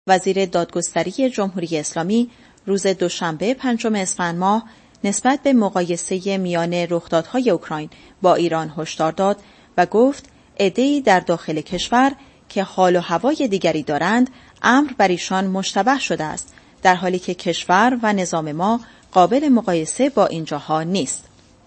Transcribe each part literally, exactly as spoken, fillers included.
وزیر دادگستری جمهوری اسلامی روز دوشنبه پنجم اسفند ماه نسبت به مقایسه میان رخدادهای اوکراین با ایران هشدار داد و گفت عده‌ای در داخل کشور که حال و هوای دیگری دارند امر بر ایشان مشتبه شده است، در حالی که کشور و نظام ما قابل مقایسه با این جاها نیست.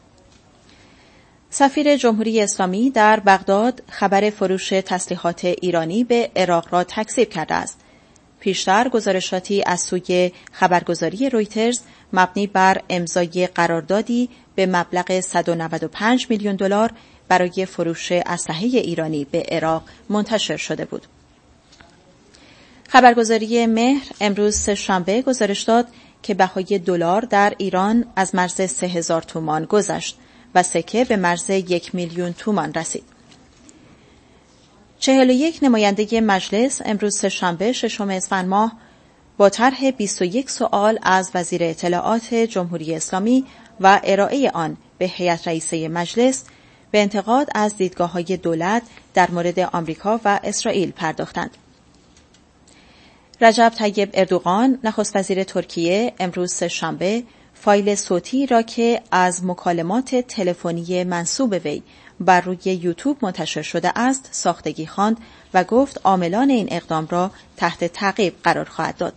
سفیر جمهوری اسلامی در بغداد خبر فروش تسلیحات ایرانی به عراق را تکذیب کرده است. پیشتر گزارشاتی از سوی خبرگزاری رویترز مبنی بر امضای قراردادی به مبلغ صد و نود و پنج میلیون دلار برای فروش اسلحه ایرانی به عراق منتشر شده بود. خبرگزاری مهر امروز سه‌شنبه گزارش داد که بهای دلار در ایران از مرز سه هزار تومان گذشت و سکه به مرز یک میلیون تومان رسید. چهل و یک نماینده مجلس امروز سه‌شنبه ششم اسفند ماه با طرح بیست و یک سوال از وزیر اطلاعات جمهوری اسلامی و ارائه آن به هیئت رئیسه مجلس به انتقاد از دیدگاه‌های دولت در مورد آمریکا و اسرائیل پرداختند. رجب طیب اردوغان نخست وزیر ترکیه امروز سه‌شنبه فایل صوتی را که از مکالمات تلفنی منسوب وی بر روی یوتیوب منتشر شده است ساختگی خواند و گفت عاملان این اقدام را تحت تعقیب قرار خواهد داد.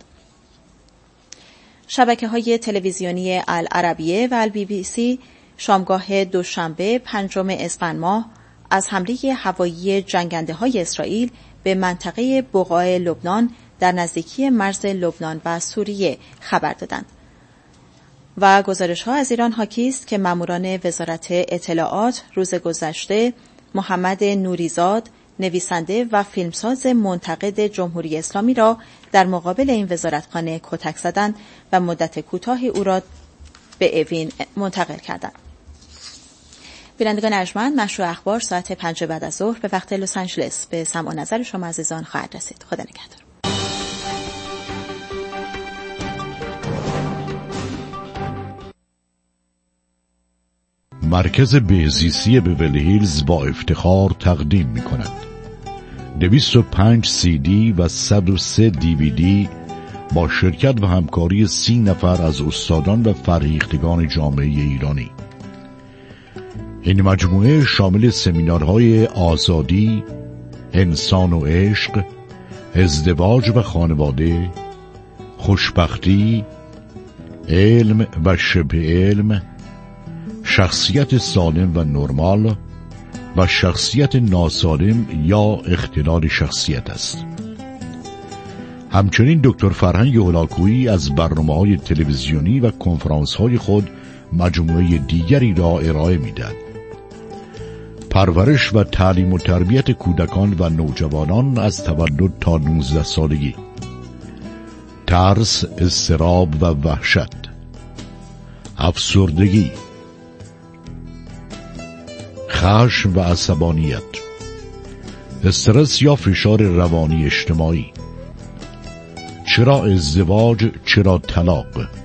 شبکه‌های تلویزیونی العربیه و البی بی سی شامگاه دوشنبه پنجم اسفند ماه از حمله هوایی جنگنده‌های اسرائیل به منطقه بقاع لبنان در نزدیکی مرز لبنان و سوریه خبر دادند. و گزارش‌ها از ایران حاکی است که ماموران وزارت اطلاعات روز گذشته محمد نوریزاد نویسنده و فیلمساز منتقد جمهوری اسلامی را در مقابل این وزارتخانه کتک زدند و مدت کوتاهی او را به اوین منتقل کردند. بینندگان ارجمند، مشروع اخبار ساعت پنج بعد از ظهر به وقت لس آنجلس به سمع و نظر شما عزیزان خواهد رسید. خدا نگهدار. مرکز بهزیستی بیولی هیلز با افتخار تقدیم می کند دویست و پنج سی دی و صد و سه دی وی دی با شرکت و همکاری سی نفر از استادان و فرهیختگان جامعه ایرانی. این مجموعه شامل سمینارهای آزادی، انسان و عشق، ازدواج و خانواده، خوشبختی، علم و شبه علم، شخصیت سالم و نرمال و شخصیت ناسالم یا اختلال شخصیت است. همچنین دکتر فرهنگ هولاکویی از برنامه‌های تلویزیونی و کنفرانس‌های خود مجموعه دیگری را ارائه می‌دهد. پرورش و تعلیم و تربیت کودکان و نوجوانان از تولد تا نوزده سالگی، ترس، اضطراب و وحشت، افسردگی، خشم و عصبانیت، استرس یا فشار روانی اجتماعی، چرا ازدواج، چرا طلاق،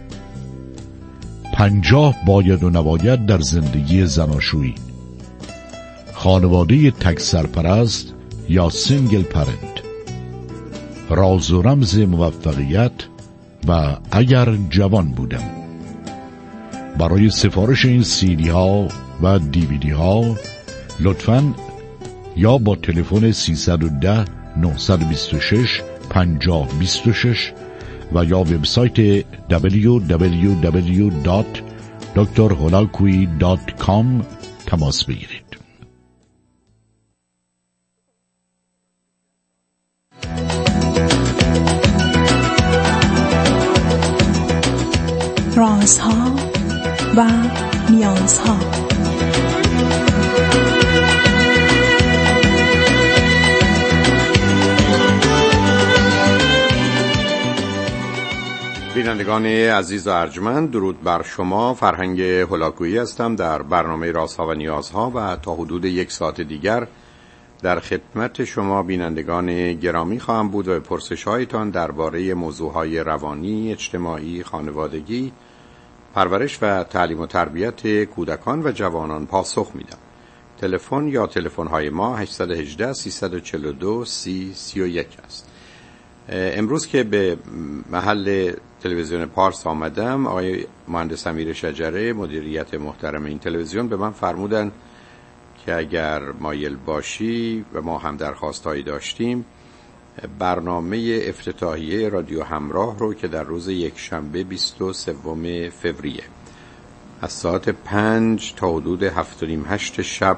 پنجاه باید و نباید در زندگی زناشویی، خانواده تک سرپرست یا سینگل پرنت، راز و رمز موفقیت و اگر جوان بودم. برای سفارش این سیدی ها و دیویدی ها لطفاً یا با تلفن سیصد و ده نهصد و بیست و شش پنجاه بیست و شش و یا وبسایت دبلیو دبلیو دبلیو دات دکتر هولاکویی دات کام تماس بگیرید. رازها و نیازها. بینندگان عزیز و ارجمند، درود بر شما. فرهنگ هولاکویی هستم در برنامه رازها و نیازها و تا حدود یک ساعت دیگر در خدمت شما بینندگان گرامی خواهم بود و به پرسش‌هایتان درباره موضوعهای روانی، اجتماعی، خانوادگی، پرورش و تعلیم و تربیت کودکان و جوانان پاسخ میدم. تلفن یا تلفن‌های ما هشت یک هشت سه چهار دو سی سی و یک است. امروز که به محل تلویزیون پارس آمدم، آقای مهندس امیر شجره مدیریت محترم این تلویزیون به من فرمودن که اگر مایل باشی و ما هم درخواستایی داشتیم، برنامه افتتاحیه رادیو همراه رو که در روز یک شنبه بیست و سوم فوریه از ساعت پنج تا حدود هفت و نیم هشت شب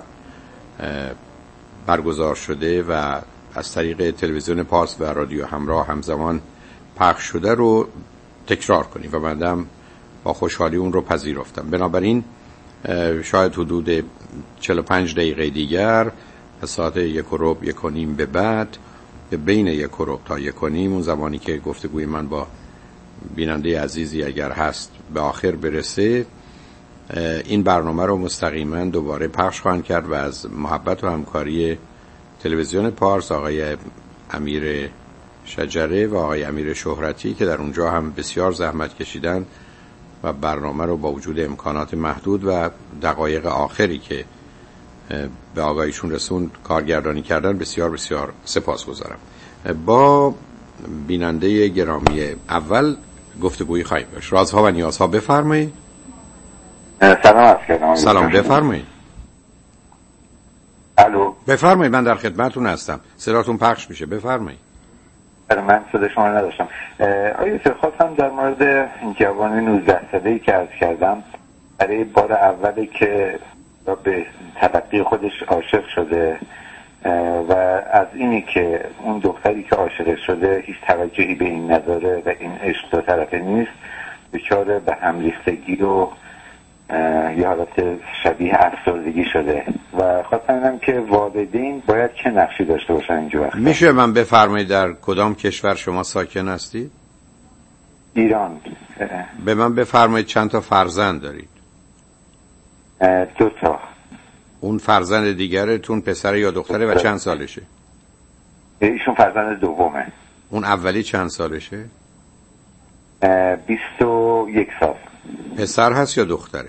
برگزار شده و از طریق تلویزیون پارس و رادیو همراه همزمان پخش شده رو تکرار کنیم و بعدم با خوشحالی اون رو پذیرفتم. بنابراین شاید حدود چهل و پنج دقیقه دیگر از ساعت یک و ربع یک و نیم به بعد، بین یک و ربع تا یک و نیم، اون زمانی که گفتگوی من با بیننده عزیزی اگر هست به آخر برسه، این برنامه رو مستقیما دوباره پخش خواهند کرد و از محبت و همکاری تلویزیون پارس آقای امیر شجره و آقای امیر شهرتی که در اونجا هم بسیار زحمت کشیدن و برنامه رو با وجود امکانات محدود و دقایق آخری که به آقایشون رسوند کارگردانی کردن بسیار بسیار سپاسگزارم. با بیننده گرامی اول گفتگویی خواهیم داشت. رازها و نیازها، بفرمایید. سلام علیکم. سلام، بفرمایید. الو، بفرمایید، من در خدمتتون هستم، صداتون پخش میشه، بفرمایید. من صدا شما رو نداشتم. آیا خواستم در مورد جوان نوزده ساله‌ای که عرض کردم، برای بار اولی که به تلقی خودش عاشق شده و از اینی که اون دختری که عاشق شده هیچ توجهی به این نداره و این عشق دو طرفه نیست، بیچاره به همریختگی و یه حالت شبیه افسردگی شده و خواستم اینم که والدین باید چه نقشی داشته باشن اینجا وقتا. میشه من بفرمایید در کدام کشور شما ساکن هستید؟ ایران. به من بفرمایید چند تا فرزند دارید؟ دو تا. اون فرزند دیگرتون پسر یا دختره و چند سالشه؟ ایشون فرزند دومه. اون اولی چند سالشه؟ بیست و یک سال. پسر هست یا دختره؟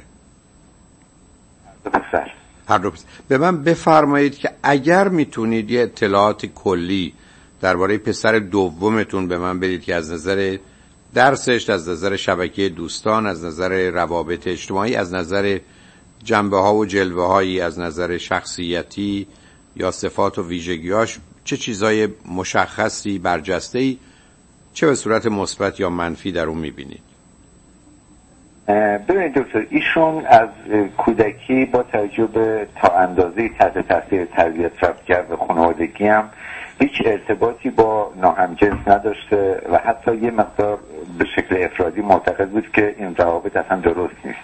پسر. هر دو پسر. به من بفرمایید که اگر میتونید یه اطلاعات کلی درباره پسر دومتون به من بدید که از نظر درسش، از نظر شبکه دوستان، از نظر روابط اجتماعی، از نظر جنبه ها و جلوه هایی، از نظر شخصیتی یا صفات و ویژگیاش چه چیزای مشخصی برجسته‌ای، چه به صورت مثبت یا منفی در اون میبینید؟ ببینید دکتر، ایشون از کودکی با توجه به تا اندازه‌ای تحت تاثیر تربیت رفتار و خانوادگی هم هیچ ارتباطی با ناهمجنس نداشته و حتی یه مقدار به شکل افرادی معتقد بود که این روابط اصلا درست نیست.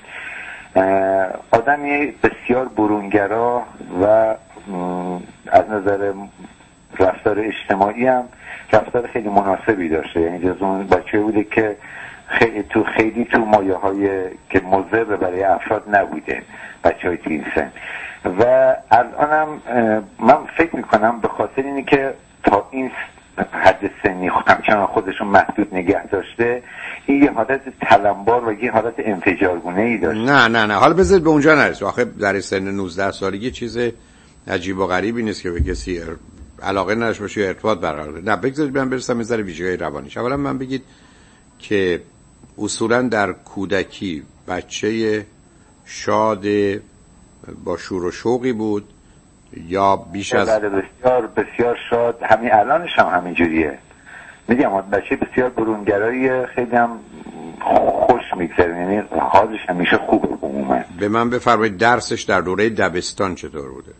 آدمی بسیار برونگرا و از نظر رفتار اجتماعی هم رفتار خیلی مناسبی داشته، یعنی جز اون بچه بوده که خیلی تو خیلی تو مایه های که مضر برای افراد نبوده بچه های توی سن. و الانم من فکر میکنم به خاطر اینی که تا این حد سنی همچنان خودشون محدود نگه داشته، این یه حالت تلمبار و یه حالت انفجارگونه ای داشته. نه نه نه حالا بذارید به اونجا نرسید. آخه در سن نوزده سالگی چیز عجیب و غریبی نیست که به کسی علاقه نداشته باشه یا ارتباط برقرار کنه. نه، بگذارید من برسم به ذره ویژگی روانیش. اولا من بگید که اصولا در کودکی بچه شاد با شور و شوقی بود یا بیش از بسیار بسیار شاد؟ همین الانش هم همین جوریه. میگم بچه بسیار برونگرایی، خیلی هم خوش میگذره، یعنی حالش همیشه خوبه عموما. به من بفرمایید درسش در دوره دبستان چطور بوده؟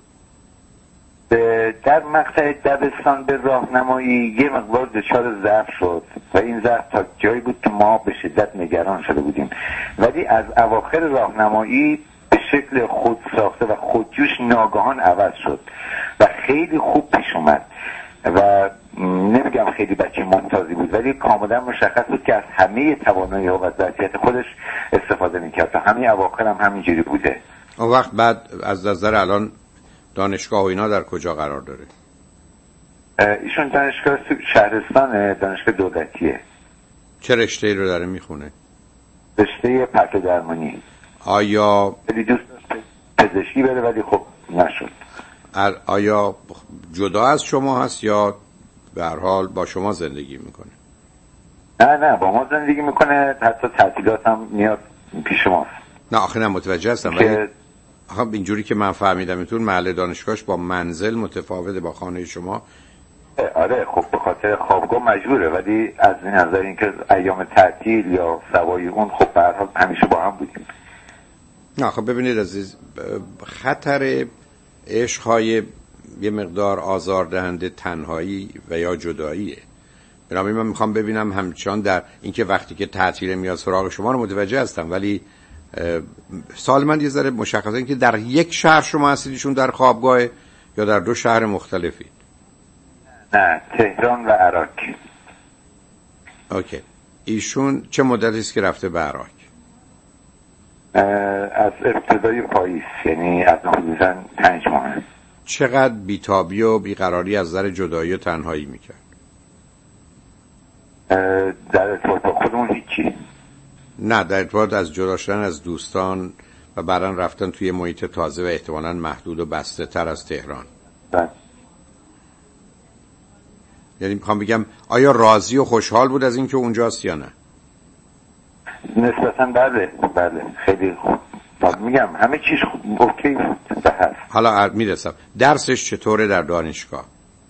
در مقطع دبستان به راهنمایی یه مقدار دچار ضعف شد و این ضعف تا جایی بود که ما به شدت نگران شده بودیم، ولی از اواخر راهنمایی به شکل خود ساخته و خودجوش ناگهان عوض شد و خیلی خوب پیش اومد و نمیگم خیلی بچه ممتازی بود، ولی کاملا مشخص بود که از همه توانایی ها و ظرفیت خودش استفاده میکرد. تا همین اواخر هم همینجوری بوده. اون وقت بعد از نظر الان دانشگاه و اینا در کجا قرار داره؟ ایشون دانشگاه شهرستان، دانشگاه دولتیه. چه رشته‌ای رو داره میخونه؟ رشته پرتو درمانی. آیا ولی دوست پزشکی بره ولی خب نشد. آیا جدا از شما هست یا به هر حال با شما زندگی میکنه. نه نه با ما زندگی میکنه، حتی تعطیلات هم میاد پیش ماست. نه آخه نه متوجه هستم که... ولی آخه اینجوری که من فهمیدم ایتون محل دانشگاهش با منزل متفاوته با خانه شما. آره خب به خاطر خوابگاه مجبوره، ولی از این نظر اینکه ایام تعطیل یا سوای اون خب به هر حال همیشه با هم بودیم. نه خب ببینید عزیز، خطر عشق‌های یه مقدار آزاردهنده تنهایی و یا جداییه. بنابراین من میخوام ببینم همچنان در اینکه وقتی که تعطیل میاد سراغ شما رو متوجه هستم، ولی سوال من یه ذره مشخصه اینکه در یک شهر شما هستیدشون در خوابگاه یا در دو شهر مختلفی؟ نه تهران و عراق. اوکی. ایشون چه مدتی است که رفته به عراق؟ از ابتدای پاییز، یعنی از حدوداً پنج ماه. چقدر بیتابی و بیقراری از نظر جدایی و تنهایی میکرد؟ در ارتباط با خودمون هیچی. نه در ارتباط از جدا شدن از دوستان و بعداً رفتن توی محیط تازه و احتمالاً محدود و بسته تر از تهران. بله. یعنی میخوام بگم آیا راضی و خوشحال بود از اینکه اونجاست یا نه؟ نسبتاً بله بله خیلی خوب. میگم همه چیز اوکی بود. هست. حالا میرسم درسش چطوره در دانشگاه؟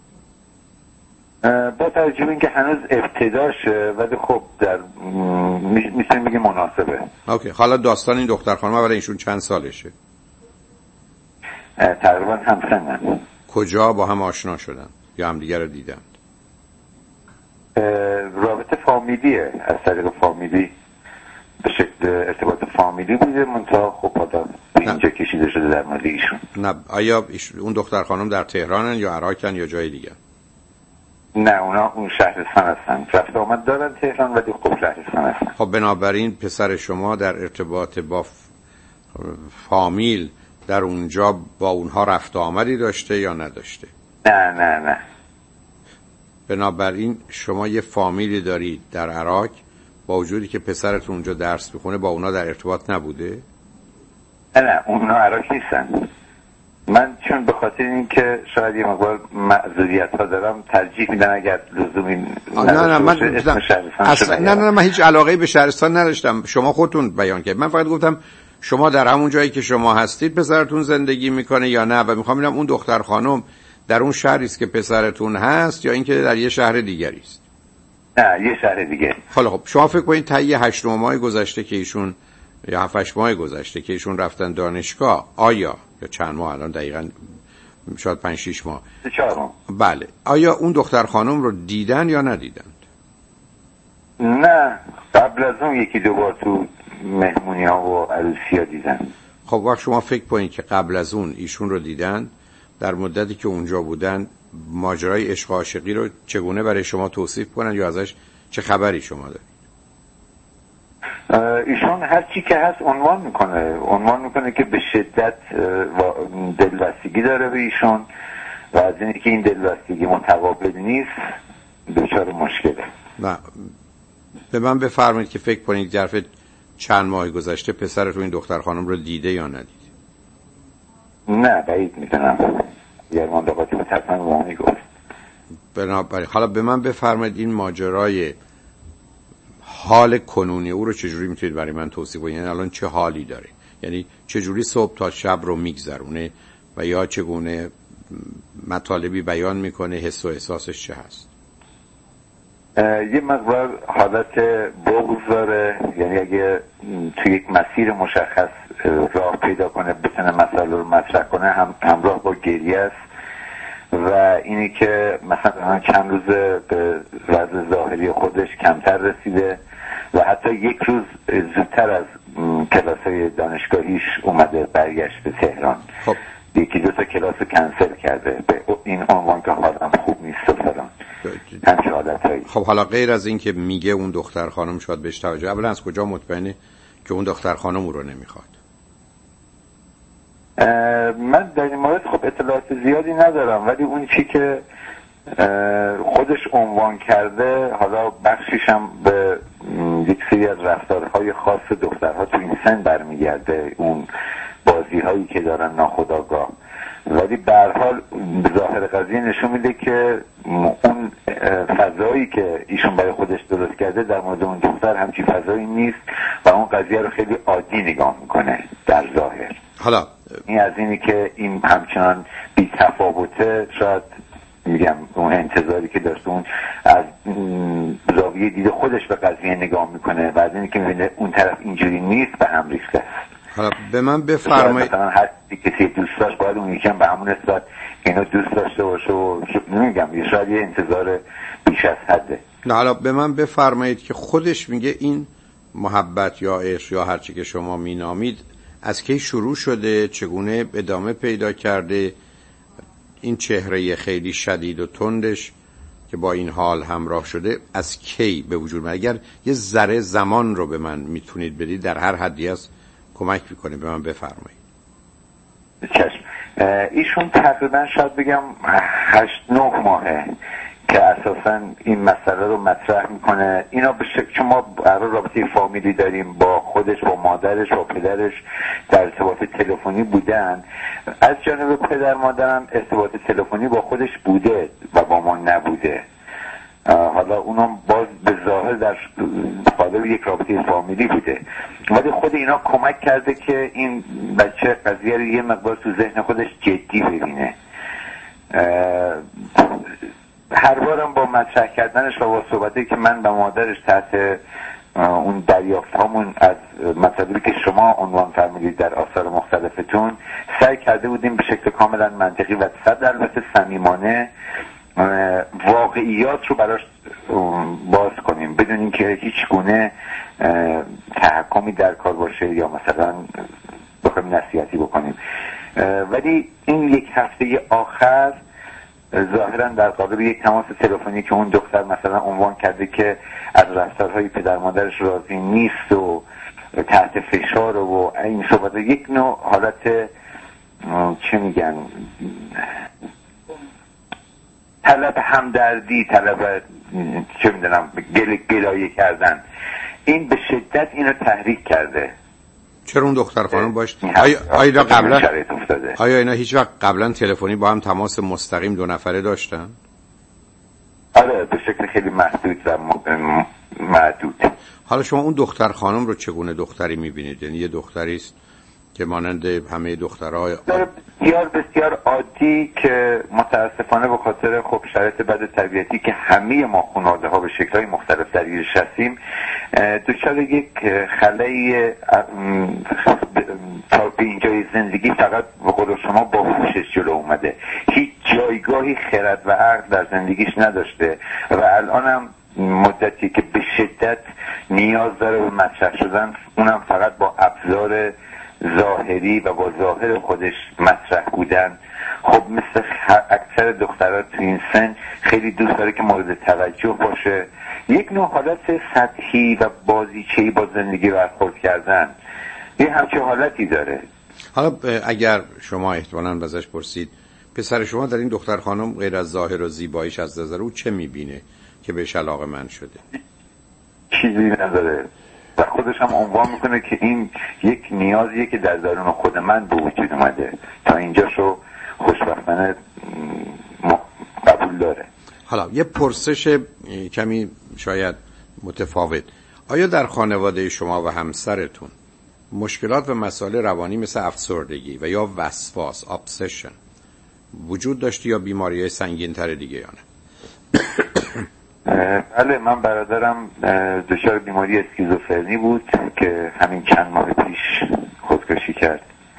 با توجه به اینکه هنوز ابتداشه ولی خب در میتونیم بگیم مناسبه. اوکی. حالا داستان این دختر خانم اولا ایشون چند سالشه؟ تقریبا همسنن. کجا با هم آشنا شدن یا همدیگه رو دیدن؟ رابطه فامیلیه، از طریق فامیلی به شکل ارتباط فامیلی بوده، منتها خب حالا اینجا کشیده شده در مورد ایشون. نه آیا اون دختر خانم در تهرانن یا عراقن یا جای دیگه؟ نه اونا اون شهرستان هستن، رفت آمد دارن تهران ولی خب شهرستان هستن. خب بنابراین پسر شما در ارتباط با فامیل در اونجا با اونها رفت آمدی داشته یا نداشته؟ نه نه نه. بنابراین شما یه فامیلی دارید در عراق با وجودی که پسرتون اونجا درس میخونه با اونا در ارتباط نبوده؟ نه نه اونا عراق نیستن. من چون به خاطر اینکه شاید یه مقدار معذوریت ها دارم ترجیح میدم اگر لزومی نه نه من اسم اصلا نه نه من هیچ علاقه‌ای به شهرستان نداشتم، شما خودتون بیان کردید. من فقط گفتم شما در همون جایی که شما هستید پسرتون زندگی میکنه یا نه، و میخوام ببینم اون دختر خانم در اون شهری است که پسرتون هست یا اینکه در یه شهر دیگری است. نه یه شهر دیگه. حالا خب شما فکر کنید تا یه هشت ماه گذشته که ایشون یا هفت هشت ماه گذشته که ایشون رفتن دانشگاه، آیا یا چند ماه الان دقیقاً شاید پنج شش ماه چهار ماه بله، آیا اون دختر خانم رو دیدن یا ندیدند؟ نه قبل از اون یکی دو بار تو مهمونی ها و عروسی ها دیدن. خب وقت شما فکر کنید که قبل از اون ایشون رو دیدن، در مدتی که اونجا بودن ماجرای عشق و عاشقی رو چگونه برای شما توصیف کنن یا ازش چه خبری شما دارید؟ ایشون هر چی که هست عنوان میکنه عنوان میکنه که به شدت دلبستگی داره به ایشون و از اینکه این دلبستگی متقابل نیست دچار مشکله. نه به من بفرمایید که فکر کنید ظرف چند ماه گذشته پسرتون این دختر خانم رو دیده یا ندید؟ نه بعید میدونم، یه مندقاتی به طرفن وامی گفت. بنابراین حالا به من بفرمایید این ماجرای حال کنونی او رو چجوری میتونید برای من توصیف کنید؟ یعنی الان چه حالی داره؟ یعنی چجوری صبح تا شب رو میگذرونه و یا چگونه مطالبی بیان میکنه، حس و احساسش چه هست؟ یه مقدار حالت بغض داره، یعنی اگه توی یک مسیر مشخص راه پیدا کنه بتونه مسئله رو مطرح کنه هم همراه با گریه است و اینی که مثلا چند روز به وضع ظاهری خودش کمتر رسیده و حتی یک روز زودتر از کلاس‌های دانشگاهیش اومده برگشت به تهران. خب یکی دو تا کلاس کنسل کرده به این عنوان که حالم خوب نیست و فلان همچه حالتهایی. خب حالا غیر از این که میگه اون دختر خانم شاید بهش توجه، اولا از کجا مطمئنه که اون دختر خانم او رو نمیخواد؟ من در این مورد خب اطلاعات زیادی ندارم، ولی اون چی که خودش عنوان کرده حالا بخشیش هم به یک سری از رفتارهای خاص دخترها تو این سن برمیگرده، اون بازی هایی که دارن ناخودآگاه ولی به هر حال ظاهر قضیه نشون میده که اون فضایی که ایشون برای خودش درست کرده در مورد اون دختر همچین فضایی نیست و اون قضیه رو خیلی عادی نگاه میکنه در ظاهر. حالا این از اینی که این همچنان بی تفاوته، شاید میگم اون انتظاری که داشته اون از زاویه دید خودش به قضیه نگاه میکنه و از اینی که میبینه اون طرف اینجوری نیست به هم ریخته است. حالا به من بفرمایید، مثلا هر کسی دوست داشت باید اون یکم به همون نسبت اینو دوست داشته باشه و نمیگم شاید یه انتظار بیش از حده. نه حالا به من بفرمایید که خودش میگه این محبت یا عشق یا هر چی که شما مینامید از کی شروع شده، چگونه ادامه پیدا کرده، این چهره خیلی شدید و تندش که با این حال همراه شده از کی به وجود میاد؟ اگر یه ذره زمان رو به من میتونید بدید در هر حدی از کمک میکنه به من بفرمایید. چشم. ایشون تقریبا شاید بگم هشت نه ماهه که اساسا این مسئله رو مطرح میکنه. اینا به شکل چون ما برای رابطه فامیلی داریم با خودش، با مادرش، با پدرش در ارتباط تلفنی بودن. از جانب پدر مادرم ارتباط تلفنی با خودش بوده و با ما نبوده. حالا اونم باز به ظاهر در قالب یک رابطه فامیلی بوده، ولی خود اینا کمک کرده که این بچه قضیه رو یه مقدار تو ذهن خودش جدی ببینه. هر بارم با مطرح کردنش و با صحبتی که من به مادرش تحت اون دریافت همون از مطلبی که شما عنوان فرمودید در آثار مختلفتون سعی کرده بودیم به شکل کاملا منطقی و صد البته صمیمانه واقعیات رو براش باز کنیم بدون اینکه هیچ گونه تحکمی در کار باشه یا مثلا بخوایم نصیحتی بکنیم. ولی این یک هفته آخر ظاهرا در قالب یک تماس تلفنی که اون دختر مثلا عنوان کرده که از رفتارهای پدر مادرش راضی نیست و تحت فشار و این صحبت، یک نوع حالت چه میگن طلب همدردی، طلب چه میدونم گل گلایه کردن، این به شدت اینو تحریک کرده. چرا اون دختر خانم باش آیا آیا قبلا آیا اینا هیچ وقت قبلا تلفنی با هم تماس مستقیم دو نفره داشتن؟ آره به شکل خیلی محدود و محدود. حالا شما اون دختر خانم رو چگونه دختری میبینید؟ یعنی یه دختری است که مانند همه دخترها بسیار بسیار عادی که متاسفانه به خاطر خب شرایط بد تربیتی که همه ما خانواده ها به شکل‌های مختلف درگیرش هستیم دچار یک خلایی تا به اینجای زندگی فقط به قول شما با هوشش جلو اومده، هیچ جایگاهی خرد و عقل در زندگیش نداشته و الان هم مدتی که به شدت نیاز داره به مطرح شدن، اونم فقط با ابزار ظاهری و با ظاهر خودش مطرح بودن. خب مثل اکثر دخترها تو این سن خیلی دوست داره که مورد توجه باشه، یک نوع حالت سطحی و بازیچه‌ای با زندگی برخورد کردن، یه همچه حالتی داره. حالا اگر شما احتمالاً ازش پرسید پسر شما در این دختر خانم غیر از ظاهر و زیباییش از نظر او چه میبینه که بهش علاقه‌مند شده؟ چیزی نداره و خودش هم عنوان میکنه که این یک نیازیه که در درون خود من به وجود اومده، تا اینجاشو خوشبختانه قبول داره. حالا یه پرسش کمی شاید متفاوت، آیا در خانواده شما و همسرتون مشکلات و مسائل روانی مثل افسردگی و یا وسواس ابسشن وجود داشتی یا بیماری‌های سنگین‌تر دیگه یا نه؟ بله، من برادرم دچار بیماری اسکیزوفرنی بود که همین چند ماه پیش خودکشی کرد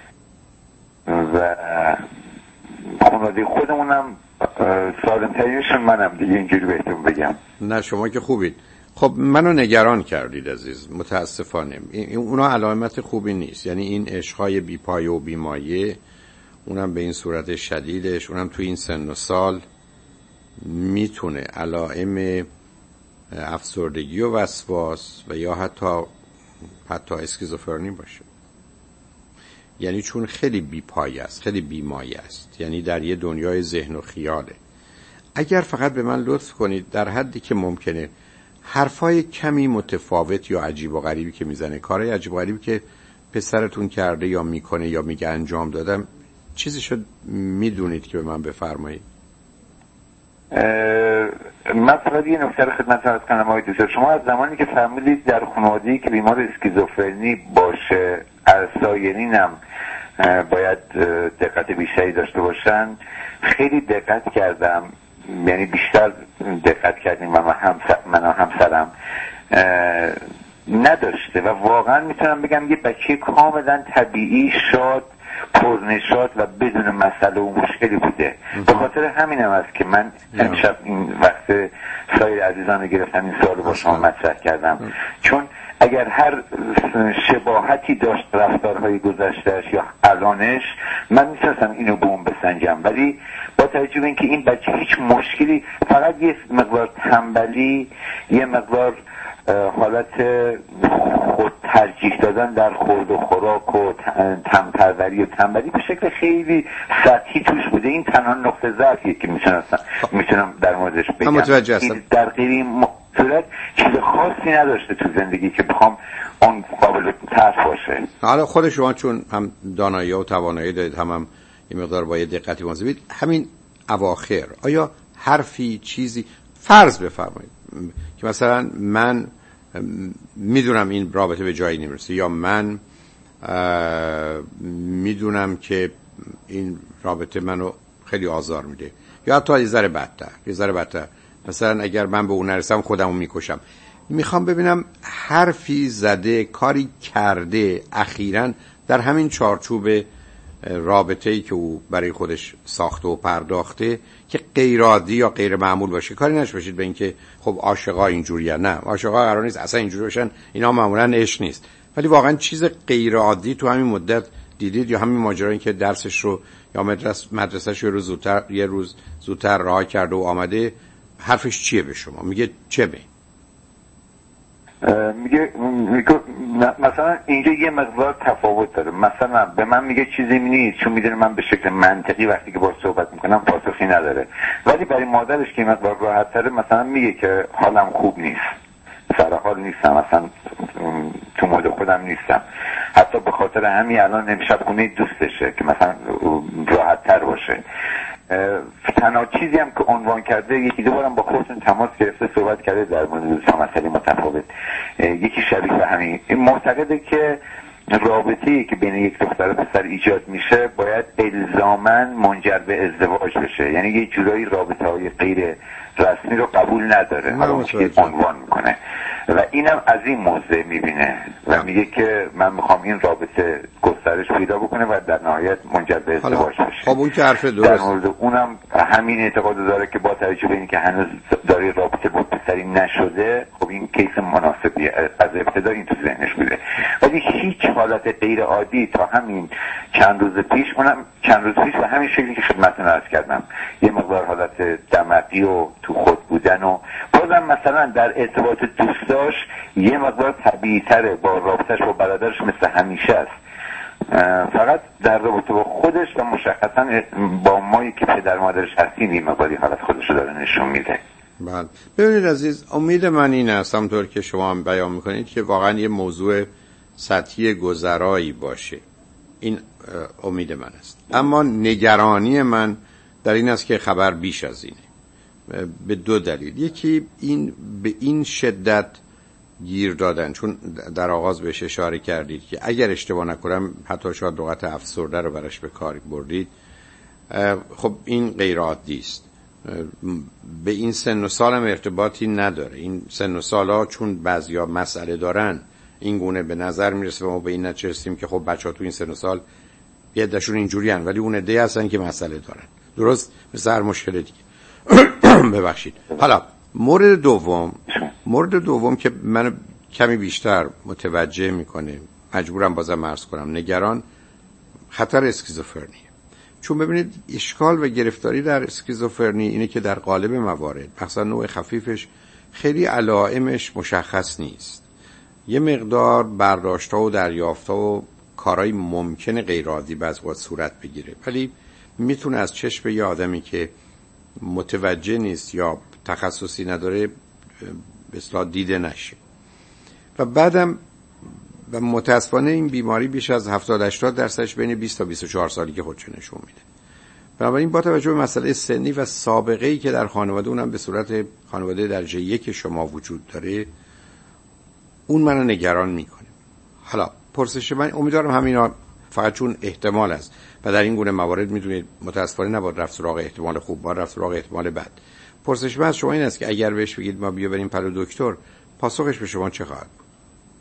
و خانواده خودمونم سالم‌ترینشون منم دیگه، اینجوری بهتون بگم. نه شما که خوبید. خب منو نگران کردید عزیز، متاسفانه اونا علامت خوبی نیست. یعنی این عشقای بیپایه و بیمایه، اونم به این صورت شدیدش، اونم تو این سن و سال، میتونه علائم افسردگی و وسواس و یا حتی حتی اسکیزوفرنی باشه. یعنی چون خیلی بیپایه است، خیلی بیمایه است، یعنی در یه دنیای ذهن و خیاله. اگر فقط به من لطف کنید در حدی که ممکنه حرفای کمی متفاوت یا عجیب و غریبی که میزنه، کارهای عجیب و غریبی که پسرتون کرده یا میکنه یا میگه انجام دادم، چیزی شد میدونید که به من بفرمایید؟ من فقط یه نکته رو خدمت عرض کنم آقای دکتر، شما از زمانی که فهمیدید در خانواده‌ای که بیمار اسکیزوفرنی باشه سایرین هم باید دقت بیشتری داشته باشن، خیلی دقت کردم، یعنی بیشتر دقت کردیم و من و همسرم نداشته و واقعا میتونم بگم یه بچه کاملا طبیعی، شاد، پرنشاط و بدون مسئله و مشکلی بوده. به خاطر همین هم است که من امشب این وقت سایر عزیزان رو گرفتم این سوال با شما مطرح کردم، چون اگر هر شباهتی داشت رفتارهای گذشتهش یا الانش، من میتونستم اینو به اون بسنجم، ولی با توجه به اینکه این بچه هیچ مشکلی، فقط یه مقدار تنبلی، یه مقدار حالت خود ترجیح دادن در خورد و خوراک و تنپروری و تنبلی به شکل خیلی سطحی توش بوده. این تنها نقطه ضعفیه که میتونم میتونم در موردش بگم. در غیر این صورت چیز خاصی نداشته تو زندگی که بخوام اون قابل طرح باشه. حالا خود شما چون هم دانایی و توانایی دارید، هم هم این مقدار با یه دقتی مواظبید، همین اواخر آیا حرفی چیزی فرض بفرمایید که مثلا من میدونم این رابطه به جایی نمیرسه، یا من میدونم که این رابطه منو خیلی آزار میده، یا حتی یه ذره بدتر یه ذره بدتر مثلا اگر من به اون نرسم خودمو میکشم. میخوام ببینم حرفی زده، کاری کرده اخیراً در همین چارچوب رابطه‌ای که او برای خودش ساخته و پرداخته که غیر عادی یا غیر معمول باشه. کاری نش باشید به اینکه خب عاشقا اینجوریه، نه، عاشقا قرار نیست اصلا اینجوری باشن، اینا معمولا عشق نیست، ولی واقعا چیز غیر عادی تو همین مدت دیدید، یا همین ماجرایی که درسش رو یا مدرسه مدرسه‌ش رو زودتر یه روز زودتر راه کرده و آمده، حرفش چیه به شما؟ میگه چه به میگه میگه مثلا اینجا یه مقدار تفاوت داره. مثلا به من میگه چیزی نیست، چون میدونه من به شکل منطقی وقتی که باهاش صحبت میکنم پاسخی نداره، ولی برای مادرش که مقدار راحت تره مثلا میگه که حالم خوب نیست، سر حال نیستم، اصلا تو مود خودم نیستم، حتی به خاطر همین الان امشب خونه دوستشه که مثلا راحت تر باشه. تنها چیزی هم که عنوان کرده، یکی دو بارم با خودتون تماس گرفته صحبت کرده در مورد دو تا مسئله متفاوت، یکی شبیه به همین، این معتقده که رابطه‌ای که بین یک دختر و پسر ایجاد میشه باید الزاماً منجر به ازدواج بشه، یعنی یه جورایی رابطه‌های غیر رسمی رو قبول نداره، حالا که عنوان میکنه و اینم از این موضع میبینه و میگه که من میخوام این رابطه گسترش پیدا بکنه و در نهایت منجر به ازدواج بشه. خب اون که حرف درست. در مورد اونم همین اعتقاد داره که با توجه به اینکه هنوز داره رابطه با پسری نشده، خب این کیس مناسبیه، از ابتدا این تو ذهنش بوده، ولی هیچ حالت غیر عادی تا همین چند روز پیش، اونم چند روز پیش به همین شکلی که خدمتتون عرض کردم، یه مقدار حالت دمقی و تو خود بودن و بازم مثلا در ارتباط دوستاش یه مقدار طبیعی تره، با رابطهش با برادرش مثل همیشه است، فقط در رابطه با خودش و مشخصا با مایی که پدر مادرش هستیم یه مقداری حالت خودش رو داره نشون میده. بله ببینید عزیز، امید من این است همونطور که شما هم بیان میکنید که واقعا یه موضوع سطحی گذرایی باشه، این امید من است، اما نگرانی من در این است که خبر بیش از اینه، به دو دلیل. یکی این به این شدت گیر دادن، چون در آغاز بهش اشاره کردید که اگر اشتباه نکنم حتی شاید لغت افسرده رو براش به کار بردید، خب این غیر عادی است، به این سن و سال هم ارتباطی نداره. این سن و سال‌ها چون بعضیا مسئله دارن این گونه به نظر میرسه و ما به این نتیجه رسیدیم که خب بچه‌ها تو این سن و سال یه عده‌شون اینجوریان، ولی اون عده هستن که مسئله دارن، درست مثل هر مشکل دیگه. ببخشید. حالا مورد دوم مورد دوم که منو کمی بیشتر متوجه میکنه، مجبورم بازم عرض کنم، نگران خطر اسکیزوفرنی. چون ببینید اشکال و گرفتاری در اسکیزوفرنی اینه که در قالب موارد، مثلا نوع خفیفش، خیلی علائمش مشخص نیست، یه مقدار برداشت‌ها و دریافت‌ها و کارهای ممکنه غیر عادی بعضی وقت صورت بگیره، ولی میتونه از چشم یه آدمی که متوجه نیست یا تخصصی نداره به اصطلاح دیده نشه. و بعدم و متاسفانه این بیماری بیش از هفتاد هشتاد درصدش بین بیست تا بیست و چهار سالی که خودشو نشون میده. بنابراین با توجه به مسئله سنی و سابقه‌ای که در خانواده، اونم به صورت خانواده درجه یک شما وجود داره، اون منو نگران میکنه. حالا پرسش من، امیدوارم همینا فقط چون احتمال است و در این گونه موارد میدونید متاسفانه نباید رفت سراغ احتمال خوب، باید رفت سراغ احتمال بد. پرسش من از شما این است که اگر بهش بگید ما بیا بریم پلو دکتر، پاسخش به شما چه خواهد بود؟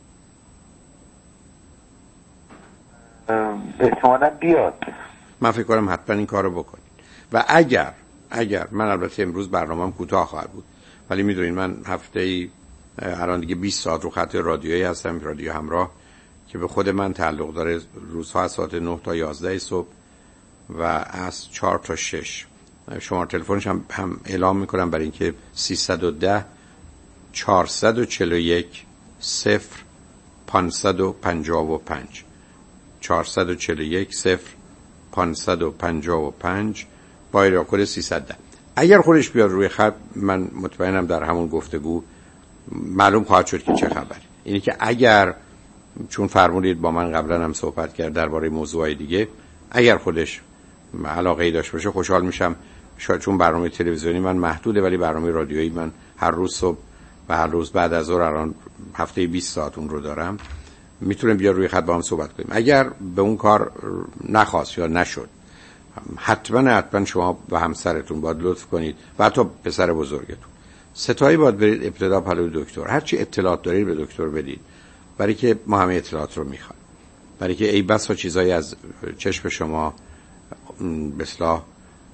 احتمالاً بیاد. من فکر کنم حتما این کارو بکنید. و اگر اگر من البته امروز برنامه‌ام کوتاه خواهد بود، ولی میدونید من هفته‌ای الان دیگه بیست ساعت رو خط رادیویی هستم، رادیو همراه که به خود من تعلق داره، روزها از ساعت نه تا یازده صبح و از چهار تا شش. شماره تلفنش هم, هم اعلام میکنم برای اینکه سیصد و ده چهارصد و چهل و یک صفر پانصد و پنجاه و پنج چهارصد و چهل و یک صفر پانصد و پنجاه و پنج با ایراد کد سیصد و ده. اگر خودش بیاد روی خط، من مطمئنم در همون گفتگو معلوم خواهد شد که چه خبره. اینی که اگر، چون فرمودید با من قبلا هم صحبت کرد درباره موضوعای دیگه، اگر خودش علاقه ای داشته باشه خوشحال میشم. شاید چون برنامه تلویزیونی من محدوده، ولی برنامه رادیویی من هر روز صبح و هر روز بعد از ظهر الان هفته بیست ساعت اون رو دارم، میتونیم بیا روی خط با هم صحبت کنیم. اگر به اون کار نخواست یا نشد، حتما حتما شما و همسرتون باید لطف کنید و حتی پسر بزرگتون ستایی باید برید ابتدا پلوی دکتر. هرچی اطلاعات دارید به دکتر بدید، برای که ما همه اطلاعات رو میخوایم، برای که ای بسا چیزایی از چشم شما به اصلاح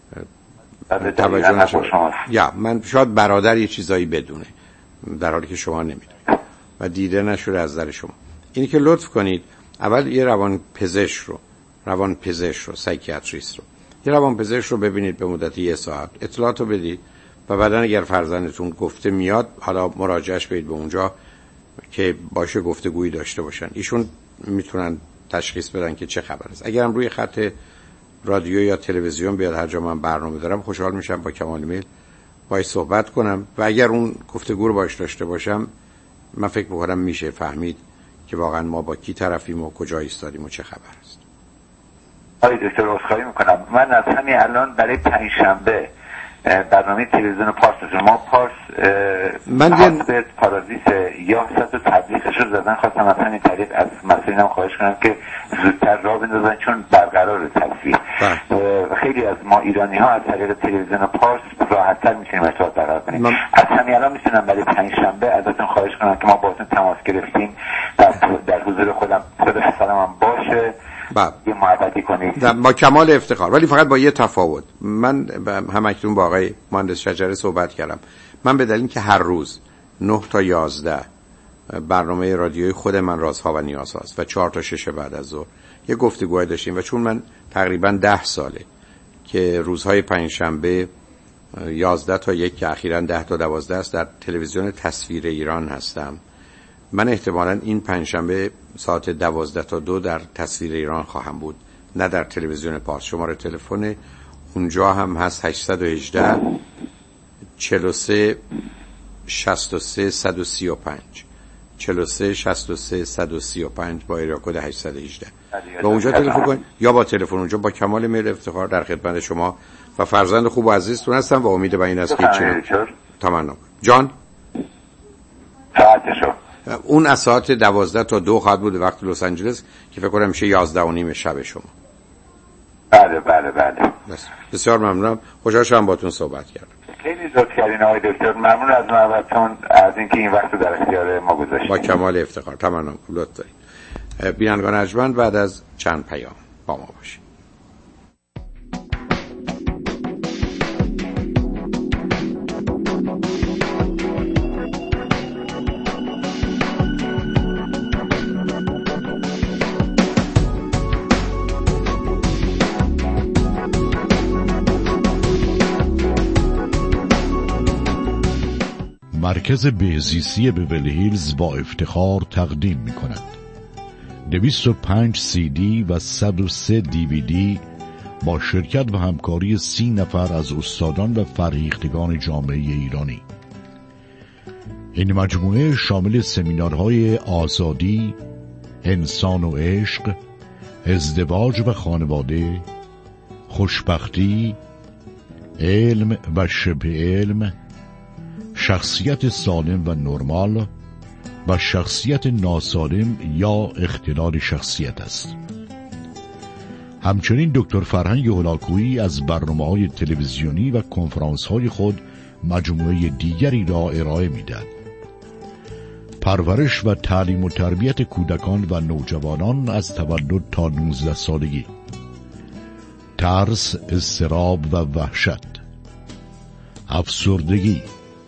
توجه نشد. یا من شاید برادر یه چیزایی بدونه در حالی که شما نمیدونید و دیده نشده از نظر شما. اینی که لطف کنید اول یه روان پزشک رو روان پزشک رو سایکیاتریست رو یه روان پزشک رو ببینید به مدت یه ساعت، اطلاعات رو بدید و بعدن اگر فرزندتون گفته میاد، حالا مراجعهش برید به اونجا که باشه گفتگویی داشته باشن. ایشون میتونن تشخیص بدن که چه خبر است. اگرم روی خط رادیو یا تلویزیون بیاد، هر جا من برنامه دارم خوشحال میشم با کمال میل باهاش صحبت کنم و اگر اون گفتگو رو باهاش داشته باشم، من فکر می‌کنم میشه فهمید که واقعا ما با کی طرفیم و کجا ایستادیم و چه خبر است. آقای دکتر عذرخواهی میکنم، من از همین الان برای پنجشنبه برنامه تلویزیون پارس داشتم. ما پارس من حسب پارازیت یا حسب تبلیغش رو زدن، خواستم از همین طریق از مسئولینم خواهش کنم که زودتر راه بندازن چون برقرار تصویر. خیلی از ما ایرانی ها از طریق تلویزیون پارس راحت‌تر میتونیم ارتباط برقرار کنیم. من... از همین الان میتونم برای پنجشنبه ازتون خواهش کنم که ما باهاتون تماس گرفتیم، در, در حضور خودم صدا سلامم باشه، یه محبتی کنید با کمال افتخار. ولی فقط با یه تفاوت، من همکنون با آقای مهندس شجره صحبت کردم. من به دلیل که هر روز نه تا یازده برنامه رادیویی خود من رازها و نیازهاست و چهار تا شش بعد از ظهر یه گفتگوهای داشتیم و چون من تقریبا ده ساله که روزهای پنجشنبه یازده تا یک که اخیراً ده تا دوازده است در تلویزیون تصویر ایران هستم، من احتمالاً این پنجشنبه ساعت دوازده تا دو در تصویر ایران خواهم بود، نه در تلویزیون پارس. شماره تلفن اونجا هم هست هشت یک هشت چهل و سه شصت و سه صد و سی و پنج چهل و سه شصت و سه صد و سی و پنج با ایراد کد هشت یک هشت. با اونجا تلفن کنید یا با تلفن اونجا. با کمال میل افتخار در خدمت شما و فرزند خوب و عزیزتون هستم و امید به این است که چی تمنا جان ساعتشو اون از ساعت دوازده تا دو خواهد بود وقت لس آنجلس که فکر کنم میشه یازده و نیم شب شما. بله بله بله. بسیار ممنونم، خوشحال شدم باهاتون صحبت کردم. خیلی لطف کردین آقای دکتر، ممنون از محبتتون، از اینکه این وقت در اختیار ما گذاشتید. با کمال افتخار. تمام لطف دارید. بینندگان ارجمند، بعد از چند پیام با ما باشید. مرکز بهزیستی بیولی هیلز با افتخار تقدیم می کند دویست و پنج سی دی و صد و سه دی وی دی با شرکت و همکاری سی نفر از استادان و فرهیختگان جامعه ایرانی. این مجموعه شامل سمینارهای آزادی، انسان و عشق، ازدواج و خانواده، خوشبختی، علم و شبه علم، شخصیت سالم و نرمال و شخصیت ناسالم یا اختلال شخصیت است. همچنین دکتر فرهنگ هولاکویی از برنامه‌های تلویزیونی و کنفرانس‌های خود مجموعه دیگری را ارائه می‌دهد. پرورش و تعلیم و تربیت کودکان و نوجوانان از تولد تا نوزده سالگی، ترس، اضطراب و وحشت، افسردگی،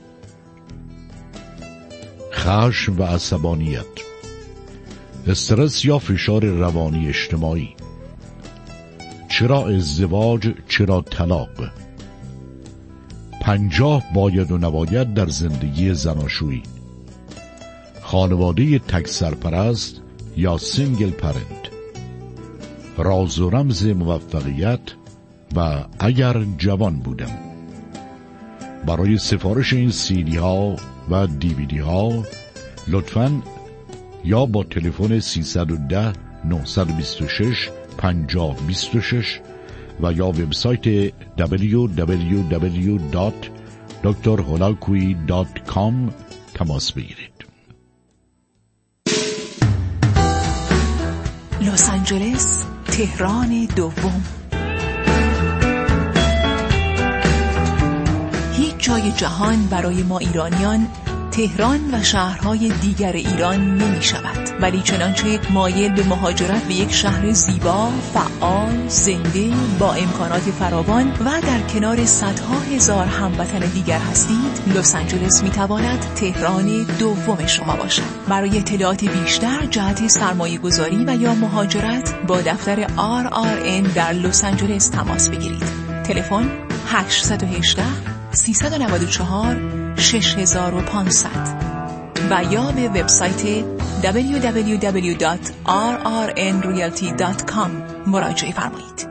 خشم و عصبانیت، استرس یا فشار روانی اجتماعی، چرا ازدواج، چرا طلاق، پنجاه باید و نباید در زندگی زناشویی، خانواده تک سرپرست یا سینگل پرنت، راز و رمز موفقیت و اگر جوان بودم. برای سفارش این سیدی ها و دیویدی ها لطفاً یا با تلفن سیصد و ده نهصد و بیست و شش پنجاه بیست و شش و یا وبسایت دبلیو دبلیو دبلیو دات دکتر هولاکویی دات کام تماس بگیرید. لس آنجلس، تهران دوم. هیچ جای جهان برای ما ایرانیان تهران و شهرهای دیگر ایران نمی شود، ولی چنانچه مایل به مهاجرت به یک شهر زیبا، فعال، زنده، با امکانات فراوان و در کنار صدها هزار هموطن دیگر هستید، لس آنجلس می تواند تهران دوم شما باشد. برای اطلاعات بیشتر جهت سرمایه گذاری و یا مهاجرت با دفتر آر آر ان در لس آنجلس تماس بگیرید. تلفن هشت یک هشت سیصد و نود و چهار شش هزار و پانصد و یا به وبسایت دبلیو دبلیو دبلیو دات آر آر ان ریالتی دات کام مراجعه فرمایید.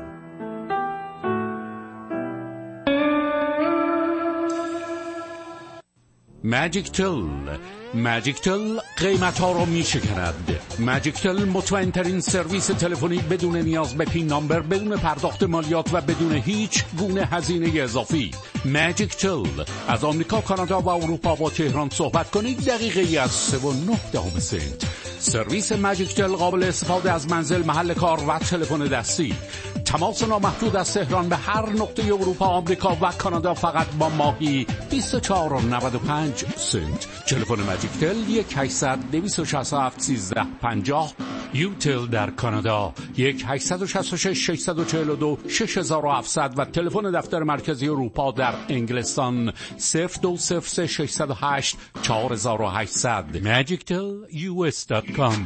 ماجیک تل ماجیک تل قیمت ها رو می شکند. ماجیک تل مطمئن ترین سرویس تلفنی بدون نیاز به پین نامبر، بدون پرداخت مالیات و بدون هیچ گونه هزینه اضافی. ماجیک تل از آمریکا، کانادا و اروپا با تهران صحبت کنید دقیقه ای از سه و نه دهم سنت. سرویس ماجیک تل قابل استفاده از منزل، محل کار و تلفن دستی. تماس نامحدود از تهران به هر نقطه اروپا، آمریکا و کانادا فقط با ماهی بیست و چهار و نود و پنج سنت. تلفن ماجیک تل یک هشتصد دویست و شصت و هفت سیزده پنجاه. یوتل در کانادا یک هشتصد و شصت و شش ششصد و چهل و دو شش هزار و هفتصد و تلفن دفتر مرکزی اروپا در انگلستان صفر دو صفر سه ششصد و هشت چهار هزار و هشتصد. ماجیک تل یو اس دات کام.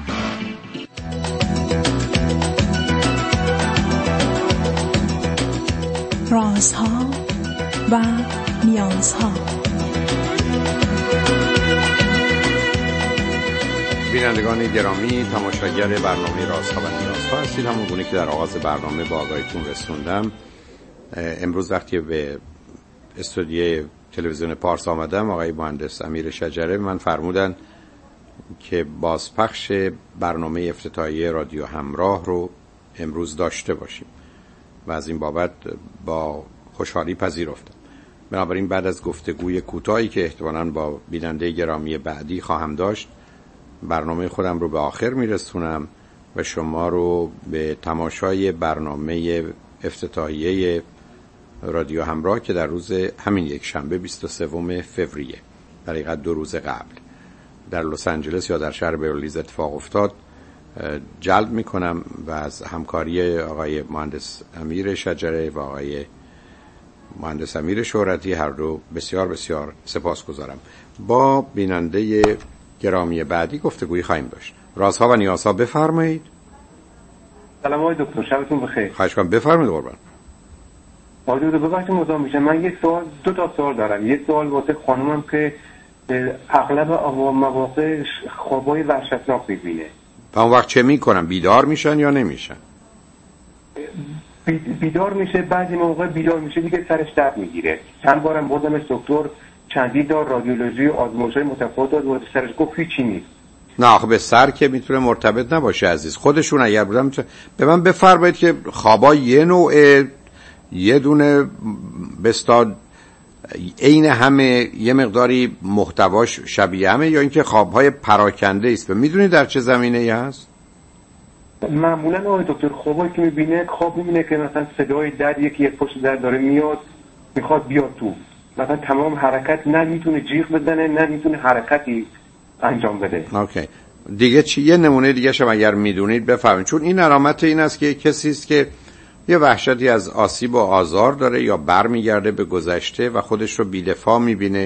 رازها و نیازها. بینندگان گرامی، تماشاگر برنامه رازها و نیازها هستید. همون گونه که در آغاز برنامه با آگاهیتون رسوندم، امروز وقتی به استودیوی تلویزیون پارس آمدم، آقای مهندس امیر شجره من فرمودن که بازپخش برنامه افتتاحیه رادیو همراه رو امروز داشته باشیم و از این بابت با خوشحالی پذیرفتم. بنابراین بعد از گفتگوی کوتاهی که احتمالاً با بیننده گرامی بعدی خواهم داشت، برنامه خودم رو به آخر میرسونم و شما رو به تماشای برنامه افتتاحیه رادیو همراه که در روز همین یک شنبه بیست و سوم فوریه، در حقیقت دو روز قبل، در لس آنجلس یا در شهر بیولیز اتفاق افتاد جلب میکنم و از همکاری آقای مهندس امیر شجره و آقای مهندس امیر شهرتی هر دو بسیار بسیار سپاسگزارم. با بیننده گرامی بعدی گفتگویی خواهیم داشت. رازها و نیازها، بفرمایید. سلام آقای دکتر، شبتون بخیر. خواهش کنم بفرمایید قربان. آقای دکتر ببخشید مزاحم میشم، من یک سوال دو تا سوال دارم. یک سوال واسه خانومم که اغلب مواقع خوابای وحشتناک میبینه. و اون وقت چه میکنن؟ بیدار میشن یا نمیشن؟ بیدار میشه، بعضی موقع بیدار میشه دیگه سرش درد میگیره. چند بارم بردمش دکتر، چندی دار رادیولوژی و آزمایش‌های متفاوت داد و سرش گفت هیچی نیست. نه آخه به سر که میتونه مرتبط نباشه عزیز. خودشون اگر بودن میتونه... به من بفرمایید که خوابا یه نوع یه دونه بستاد عین همه یه مقداری محتواش شبیه همه، یا اینکه خوابهای پراکنده است؟ میدونی در چه زمینه‌ای هست؟ معمولا آقای دکتر خوابایی که میبینه، خواب میبینه که مثلا صدای در یکی یک پشت در داره میاد، میخواد بیاد تو، مثلا تمام حرکت نه میتونه جیغ بزنه نه میتونه حرکتی انجام بده. اوکی دیگه چی؟ یه نمونه دیگه شما اگر میدونید بفرمایید، چون این علامت این است که کسی است که یه وحشتی از آسیب و آزار داره یا برمیگرده به گذشته و خودش رو بی‌دفاع میبینه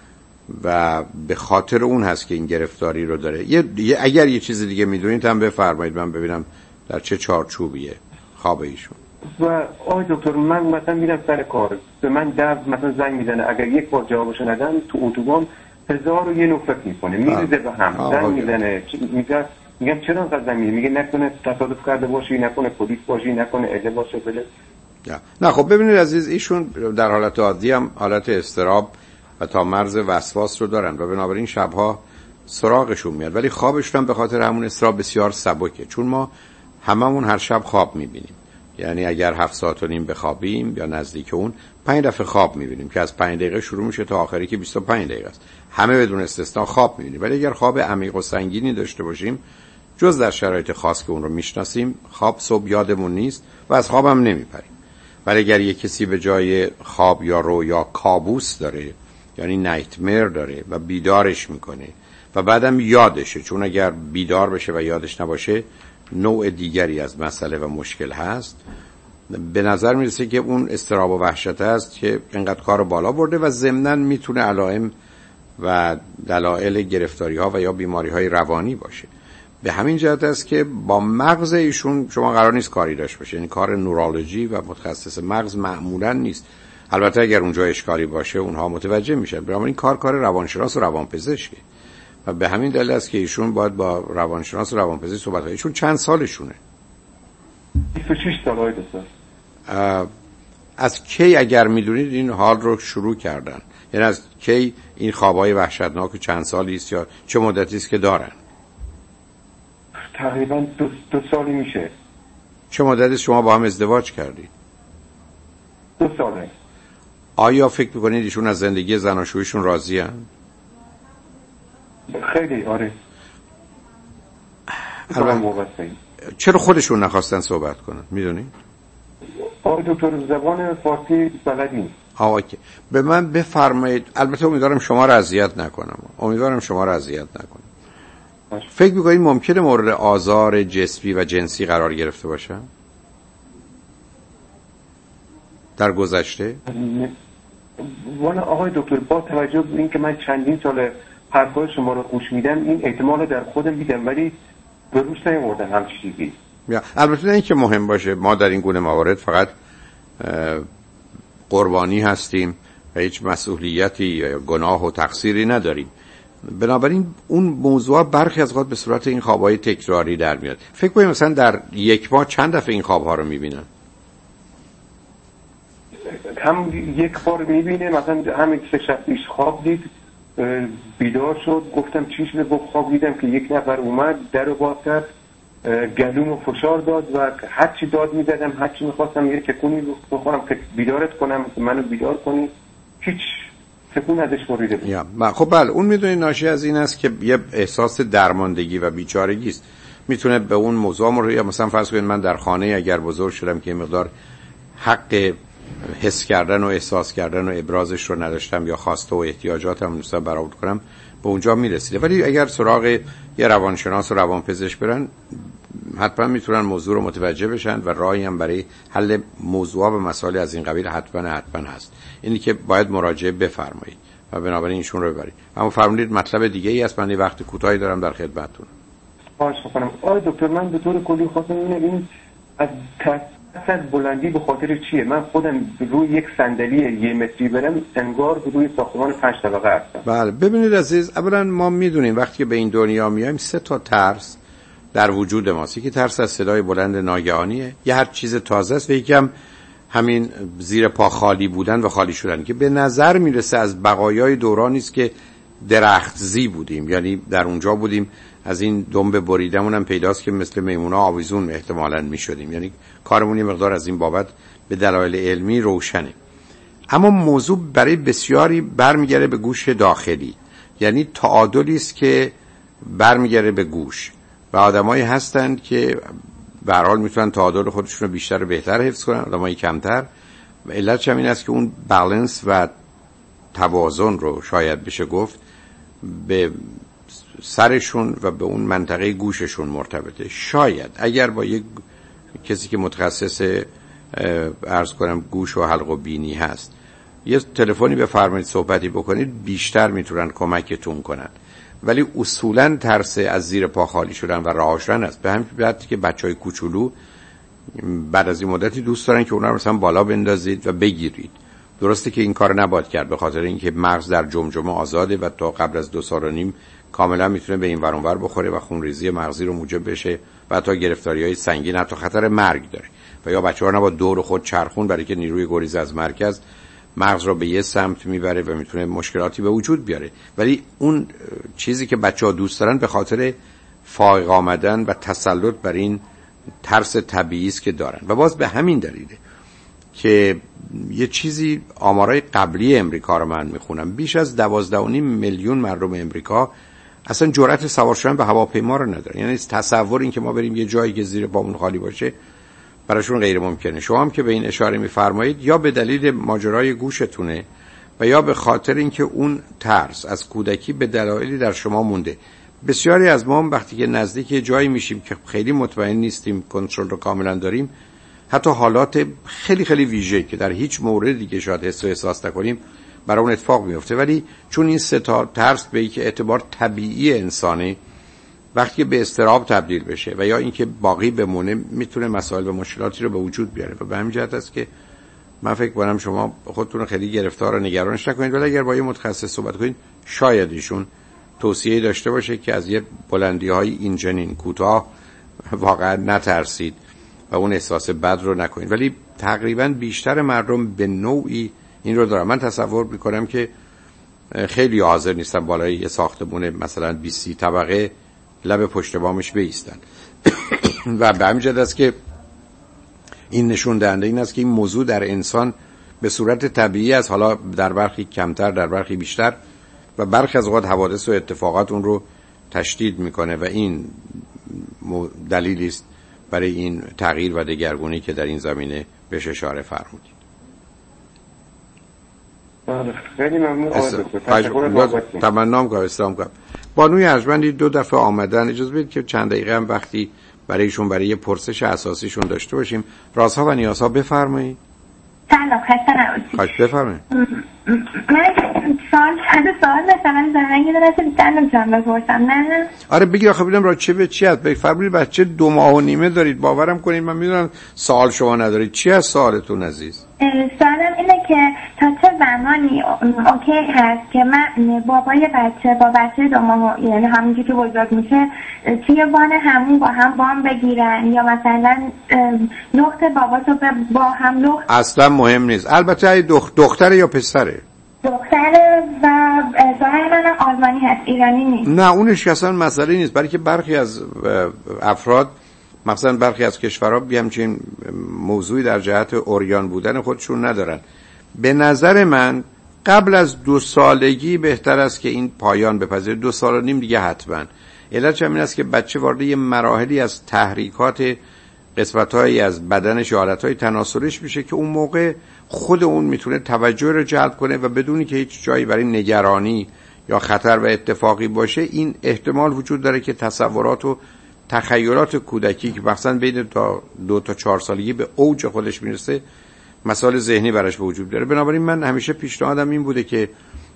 و به خاطر اون هست که این گرفتاری رو داره. یه, یه اگر یه چیز دیگه میدونید هم بفرمایید من ببینم در چه چارچوبیه خواب ایشون. و آقای دکتر من مثلا میرم سر کار، به من در مثلا زنگ میزنه، اگر یک بار جوابشو ندم تو اتوبان هزار و یه نوع فکر میکنه، میریزه به هم، زنگ میزنه، میگه میگم چرا انقدر زنگ میزنه، میگه نکنه تصادف کرده باشی، نکنه پلیس باشی، نکنه اله باشه بله. نه خب ببینید عزیز، ایشون در حالت عادی هم حالت اضطراب و تا مرز وسواس رو دارن و بنابراین شبها سراغشون میاد، ولی خوابشون هم به خاطر همون اضطراب بسیار سبکه، چون ما هممون هر شب خواب میبینیم. یعنی اگر هفت ساعت و نیم بخوابیم یا نزدیک اون، پنج دفعه خواب میبینیم که از پنج دقیقه شروع میشه تا آخری که بیست و پنج دقیقه است. همه بدون استثنا خواب میبینیم. ولی اگر خواب عمیق و سنگینی داشته باشیم، جز در شرایط خاص که اون رو میشناسیم، خواب صبح یادمون نیست و از خواب هم نمیپریم. ولی اگر یک کسی به جای خواب یا رویا کابوس داره، یعنی نایتمر داره و بیدارش میکنه و بعدم یادشه، چون اگر بیدار بشه و یادش نباشه نوع دیگری از مسئله و مشکل هست، به نظر میرسه که اون اضطراب و وحشت است که اینقدر کار بالا برده و ضمناً میتونه علائم و دلایل گرفتاری ها و یا بیماری های روانی باشه. به همین جهت است که با مغز ایشون شما قرار نیست کاری داشت باشه، یعنی کار نورولوژی و متخصص مغز معمولاً نیست. البته اگر اونجا اشکالی باشه اونها متوجه میشن، بنابراین کار کار روانشناس و روانپزشکه و به همین دلیل است که ایشون باید با روانشناس و روانپزشک صحبت کنه. ایشون چند سالشونه؟ بیست و شش سال آقای دکتر. از کی اگر میدونید این حال رو شروع کردن؟ یعنی از کی این خوابای وحشتناک چند سالی است یا چه مدتی است که دارن؟ تقریبا دو, دو سالی میشه. چه مدتی شما با هم ازدواج کردید؟ دو ساله. آیا فکر میکنید ایشون از زندگی زناشویشون راضی هستند؟ خیلی آره. چرا خودشون نخواستن صحبت کنن میدونید؟ آقای دکتر زبان فارسی بلد نیست. آقا که به من بفرمایید، البته امیدوارم شما را اذیت نکنم، امیدوارم شما را اذیت نکنم. باشه. فکر میکنید ممکنه مورد آزار جسمی و جنسی قرار گرفته باشن در گذشته؟ والا آقای دکتر با توجه به اینکه من چندین سال حرفای شما رو گوش میدم، این احتمال رو در خودم دیدم ولی به روش نیاوردم همچین چیزی. البته نه اینکه مهم باشه، ما در این گونه موارد فقط قربانی هستیم و هیچ مسئولیتی یا گناه و تقصیری نداریم. بنابراین اون موضوع برخی از اوقات به صورت این خوابهای تکراری در میاد. فکر کنید مثلا در یک ماه چند دفعه این خوابها رو میبینن؟ هم یک بار میبینه، مثلا همین سه شب پیش خواب دید، بیدار شد، گفتم چی شده؟ گفت خواب دیدم که یک نفر اومد در رو باز کرد، گلومو فشار داد و هر چی داد میزدم، هر چی میخواستم یه تکونی بخورم که بیدارت کنم، منو بیدار کنی، هیچ تکون ازش بریده بود. یا خب بله، اون میدونی ناشی از این است که یه احساس درماندگی و بیچارگی است. میتونه به اون موضوع مورد، یا مثلا فرض کنید من در خانه اگر بزرگ شدم که مقدار حق حس کردن و احساس کردن و ابرازش رو نداشتم یا خواسته و احتیاجاتم نسبت برآورد کنم، به اونجا میرسیده. ولی اگر سراغ یه روانشناس و روانپزشک برن، حتما میتونن موضوع رو متوجه بشن و راهی هم برای حل موضوع و مسائل از این قبیل حتما حتما هست. اینی که باید مراجعه بفرمایید و بنابراین ایشون رو ببرید. اما فرمودید مطلب دیگه ای است، من یه وقت کوتاهی دارم در خدمتتون. خواهش می‌کنم. آقای دکتر من به طور کلی خواستم ببینم این از از بلندی به خاطر چیه؟ من خودم روی یک صندلی یه متری برم انگار روی ساختمان پنج طبقه هستم. بله ببینید عزیز، اولا ما میدونیم وقتی که به این دنیا میایم سه تا ترس در وجود ماست. یکی ترس از صدای بلند ناگهانیه، یه هر چیز تازه است، و یکی هم همین زیر پا خالی بودن و خالی شدن که به نظر میرسه از بقایای دورانی است که درختزی بودیم، یعنی در اونجا بودیم از این دنبه بریدمون هم پیداست که مثل میمونا آویزون احتمالاً میشدیم. یعنی کارمون یه مقدار از این بابت به دلایل علمی روشنه. اما موضوع برای بسیاری برمیگره به گوش داخلی، یعنی تعادلی است که برمیگره به گوش و آدمایی هستند که به هر حال میتونن تعادل خودشون رو بیشتر و بهتر حفظ کنن، آدمایی کمتر. و علتش هم این است که اون بالانس و توازن رو شاید بشه گفت به سرشون و به اون منطقه گوششون مرتبطه. شاید اگر با یک کسی که متخصص عرض کنم گوش و حلق و بینی هست یه تلفنی بفرمایید صحبتی بکنید، بیشتر میتونن کمکتون کنن. ولی اصولا ترس از زیر پا خالی شدن و رها شدن است. به همین جهت که بچهای کوچولو بعد از این مدتی دوست دارن که اونا رو مثلا بالا بندازید و بگیرید. درسته که این کار نباید کرد به خاطر اینکه مغز در جمجمه آزاده و تا قبل از دو سال و نیم کاملا میتونه به این ور اون ور بخوره و خونریزی مغزی رو موجب بشه و حتی گرفتاری‌های سنگین، حتی خطر مرگ داره. و یا بچه‌ها نباید دور خود چرخون، برای که نیروی گریز از مرکز مغز رو به یه سمت میبره و میتونه مشکلاتی به وجود بیاره. ولی اون چیزی که بچه‌ها دوست دارن به خاطر فائق آمدن و تسلط بر این ترس طبیعی است که دارن. و باز به همین دلیله که یه چیزی آمارای قبلی امریکا رو من میخونم، بیش از دوازده و نیم میلیون مردم امریکا اصلا جرأت سوار شدن به هواپیما رو ندارن. یعنی تصور این که ما بریم یه جایی که زیر پامون خالی باشه براشون غیر ممکنه. شما هم که به این اشاره میفرمایید یا به دلیل ماجرای گوشتونه و یا به خاطر اینکه اون ترس از کودکی به دلایلی در شما مونده. بسیاری از ما وقتی که نزدیک جایی میشیم که خیلی مطمئن نیستیم کنترل رو کاملا داریم، حتی حالات خیلی خیلی ویژه که در هیچ مورد دیگه شاید حس و احساس نکنیم برای اون اتفاق میفته. ولی چون این سه تا ترس به یک اعتبار طبیعی انسانه، وقتی به اضطراب تبدیل بشه و یا اینکه باقی بمونه میتونه مسائل و مشکلاتی رو به وجود بیاره. و به همین جهت است که من فکر کنم شما خودتون رو خیلی گرفتار و نگرانش نکنید، ولی اگر با یه متخصص صحبت کنید شاید ایشون توصیه داشته باشه که از یه بلندی‌های این جنین کوتاه واقعا نترسید و اون احساس بد رو نکنید. ولی تقریبا بیشتر مردم به نوعی این رو دارن. من تصور میکنم که خیلی حاضر نیستن بالای یه ساختمون مثلا بیست طبقه لب پشت بامش بایستن. و به همین جهت است که این نشون دهنده این است که این موضوع در انسان به صورت طبیعی است، حالا در برخی کمتر در برخی بیشتر و برخی از اوقات حوادث و اتفاقات اون رو تشدید میکنه و این دلیلی است برای این تغییر و دگرگونی که در این زمینه بهش اشاره فرمودید. خیلی ممنون آقای دکتر. تمنام کنم اسلام کنم. بانوی ارجمندی دو دفعه آمدن، اجازه بدید که چند دقیقه هم وقتی برایشون برای یه پرسش اساسیشون داشته باشیم. رازها و نیازها بفرمایید. سلام، خسته نباشید. خواهش بفرمایید. من سوال چند سوال مثلا زنگ داره که بیشتر نمیتونم بپرسم. نه آره بگی آخه ببینم را چه به چی هست. بفرمایید بچه دو ماه و نیمه دارید، باورم کنید من میدونم سوال شما ندارید. چی از سوالتون عزیز؟ سوالم اینه که تا چه زمانی اوکی هست که من بابای بچه با بچه دو ماه یعنی همونجوری که بزرگ میشه توی بان همون با هم بام بگیرن یا مثلا لخت باباشو با هم لخت؟ اصلا مهم نیست. البته دخ... دختره یا پسره؟ دختره و ظاهر من آلمانی هست، ایرانی نیست. نه اونش اصلا مسئله نیست، برای که برخی از افراد مثلا برخی از کشورها بی همچین موضوعی در جهت اوریان بودن خودشون ندارن. به نظر من قبل از دو سالگی بهتر است که این پایان بپذیره. دو سال و نیم دیگه حتما. علتش همین است که بچه وارد یه مراحلی از تحریکات قسمت‌هایی از بدنش یا حالت‌های تناسلش میشه که اون موقع خود اون میتونه توجه رو جلب کنه و بدونی که هیچ جایی برای نگرانی یا خطر و اتفاقی باشه این احتمال وجود داره که تصورات و تخیلات کودکی که مثلا بین تا دو تا چهار سالگی به اوج خودش میرسه مسائل ذهنی براش به وجود بیاره. بنابراین من همیشه پیشنهادم این بوده که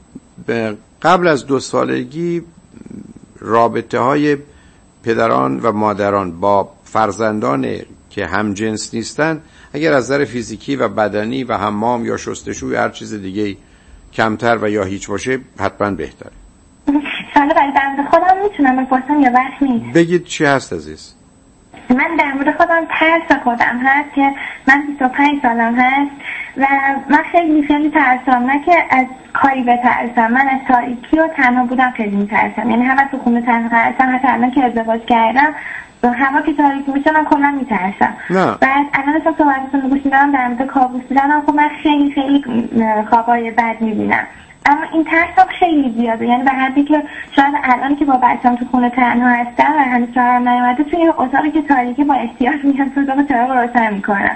قبل از دو سالگی رابطه های پدران و مادران با فرزندان که هم جنس نیستن اگر از نظر فیزیکی و بدنی و حمام یا شستشو یا هر چیز دیگه کمتر و یا هیچ باشه حتما بهتره. سوال برای در مورد خودم میتونم بپرسم یا وقت نیست؟ بگید چی هست عزیز؟ من در مورد خودم ترس خودم هست که من بیست و پنج سالم هست و من خیلی خیلی ترسم، نه که از کاری بترسم، من از تاریکی و تنها بودم خیلی میترسم. یعنی هم از تو خونه تنها ترسم، حتی الان که ازدواج کردم هوا که تاریکی میشه من کلا میترسم. بعد الان اصلا صحبتتون رو گوش میدم در مورد کابوس دیدنم، خب من خیلی خیلی خوابای بد میبینم، اما این ترسم خیلی زیاده. یعنی به حدی که شاید الان که با بچه‌م تو خونه تنها هستم و هنوز شوهرم نیومده، توی اتاقی که تاریکی با احتیاط میام تو اتاق چراغ روشن میکنم.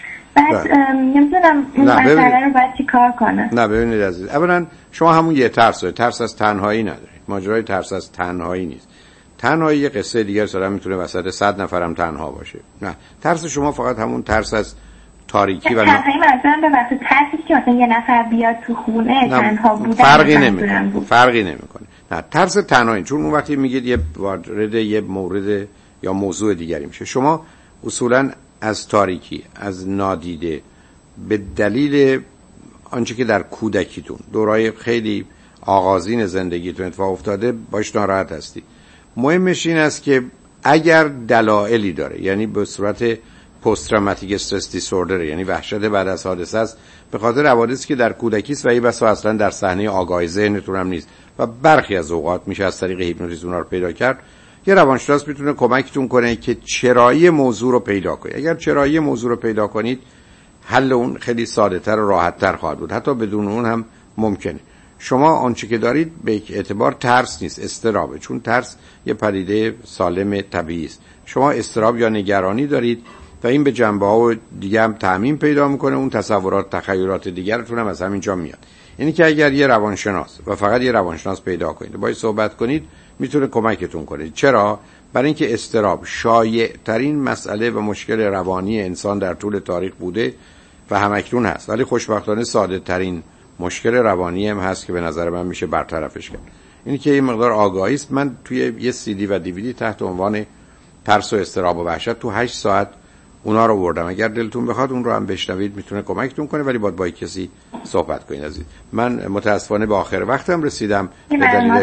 بعد نمیدونم این مسئله رو باید چی کار کنم. نه ببینید عزیز، اولا شما همون یه ترس دارید، ترس از تنهایی ندارید. ماجرای ترس از تنهایی نیست. تنهایی یه قصه دیگه سلام میتونه وسط صد نفرم تنها باشه. نه، ترس شما فقط همون ترس از تاریکی و تنهایی مثلا به واسه ترسی که مثلا یه نفر بیاد تو خونه تنها بودن فرقی نمیکنه. فرقی نمیکنه. نه، ترس تنهایی، چون اون وقتی میگید یه وارد یه مورد یا موضوع دیگری میشه. شما اصولا از تاریکی، از نادیده، به دلیل آنچه که در کودکیتون دورای خیلی آغازین زندگیتون اتفاق افتاده باش ناراحت هستی. مهمش این است که اگر دلایلی داره، یعنی به صورت پست تروماتیک استرس دیسوردر، یعنی وحشت بعد از حادثه است، به خاطر حوادثی که در کودکی است و این بسا اصلا در صحنه آگاهی ذهنتون هم نیست و برخی از اوقات میشه از طریق هیپنوتیزم اونها رو پیدا کرد، یه روانشناس میتونه کمکتون کنه که چرایی موضوع رو پیدا کنید. اگر چرایی موضوع رو پیدا کنید، حل اون خیلی ساده‌تر و راحت‌تر خواهد بود. حتی بدون اون هم ممکنه. شما آنچه که دارید به اعتبار ترس نیست، اضطرابه، چون ترس یه پدیده سالم طبیعی است. شما اضطراب یا نگرانی دارید و این به جنبه‌ها و دیگه هم تعمیم پیدا میکنه. اون تصورات، تخیلات دیگرتون هم از همینجا میاد. یعنی که اگر یه روانشناس و فقط یه روانشناس پیدا کنید، باهاش صحبت کنید، میتونه کمکتون کنه. چرا؟ برای اینکه اضطراب شایع ترین مسئله و مشکل روانی انسان در طول تاریخ بوده و همکنون هست، ولی خوشبختانه ساده ترین مشکل روانی هم هست که به نظر من میشه برطرفش کرد. اینی که این مقدار آگاهی است. من توی یه سی دی و دیویدی تحت عنوان ترس و اضطراب و وحشت تو هشت ساعت اونا رو بردم. اگر دلتون بخواد اون رو هم بشنوید، میتونه کمکتون کنه، ولی باید با کسی صحبت کنید عزیز. من متاسفانه به آخر وقتم رسیدم. به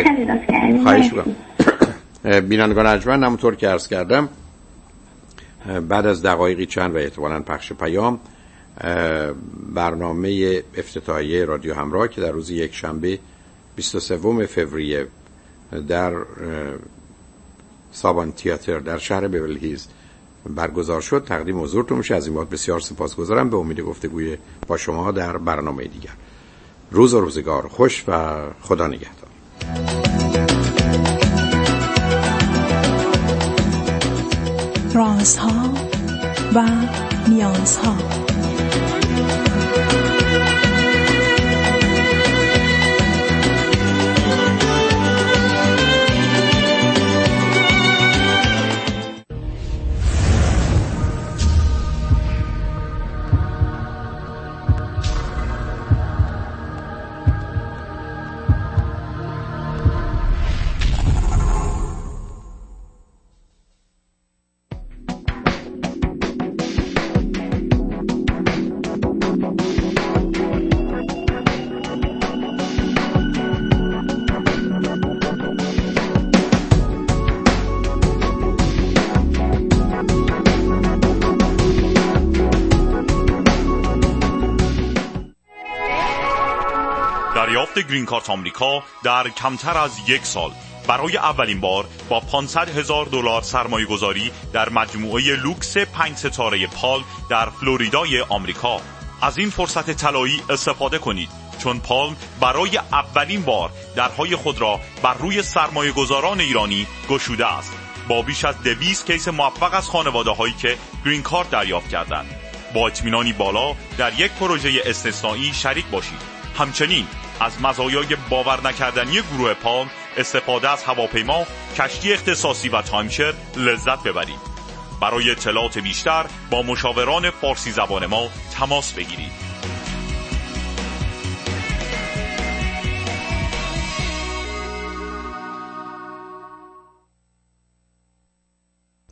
دلیل خواهش می‌کنم. بینندگان ارجمند، همونطور که عرض کردم، بعد از دقایقی چند و احتمالاً پخش پیام، برنامه افتتاحیه رادیو همراه که در روز یک شنبه بیست و سوم فوریه در سابان تئاتر در شهر بیورلی هیلز برگزار شد تقدیم حضورتون میشه. از این بابت بسیار سپاسگزارم. به امید گفتگوی با شما در برنامه دیگر. روز و روزگار خوش و خدا نگهدار. رازها و نیازها. گرین کارت آمریکا در کمتر از یک سال برای اولین بار با پانصد هزار دلار سرمایه گذاری در مجموعه لوکس پنج ستاره پال در فلوریدای آمریکا. از این فرصت طلایی استفاده کنید، چون پالم برای اولین بار درهای خود را بر روی سرمایه گذاران ایرانی گشوده است. با بیش از دویست کیس موفق از خانواده هایی که گرین کارت دریافت کردند. با اطمینانی بالا در یک پروژه استثنایی شریک باشید. همچنین از مزایای باور نکردنی گروه پالم، استفاده از هواپیما، کشتی اختصاصی و تایمشر لذت ببرید. برای اطلاعات بیشتر با مشاوران فارسی زبان ما تماس بگیرید.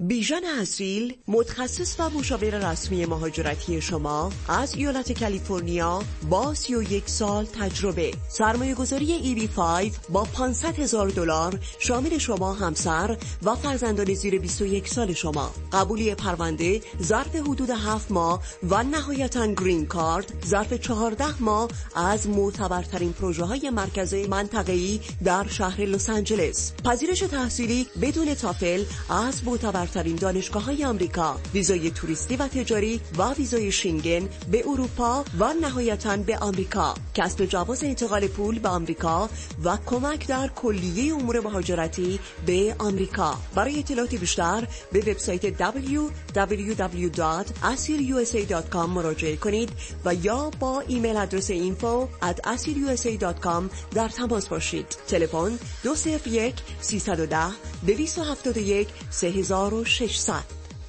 بیژن عزریل، متخصص و مشاور رسمی مهاجرتی شما از ایالت کالیفرنیا با سی و یک سال تجربه. سرمایه گذاری ای بی پنج با پانصد هزار دلار شامل شما، همسر و فرزندان زیر بیست و یک سال شما. قبولی پرونده ظرف حدود هفت ماه و نهایتاً گرین کارت ظرف چهارده ماه از معتبرترین پروژه های مرکزی منطقه‌ای در شهر لس آنجلس. پذیرش تحصیلی بدون تافل از معتبرترین دانشگاه‌های آمریکا، ویزای توریستی و تجاری و ویزای شنگن به اروپا و نهایتاً به آمریکا، کسب جواز انتقال پول به آمریکا و کمک در کلیه امور مهاجرتی به آمریکا. برای اطلاعات بیشتر به وبسایت دبلیو دبلیو دبلیو دات asil u s a دات com مراجعه کنید و یا با ایمیل آدرس اینفو ات asil u s a دات com در تماس باشید. تلفن دو صفر یک سیصد و ده دویست و هفتاد و یک سه هزار و ششصد.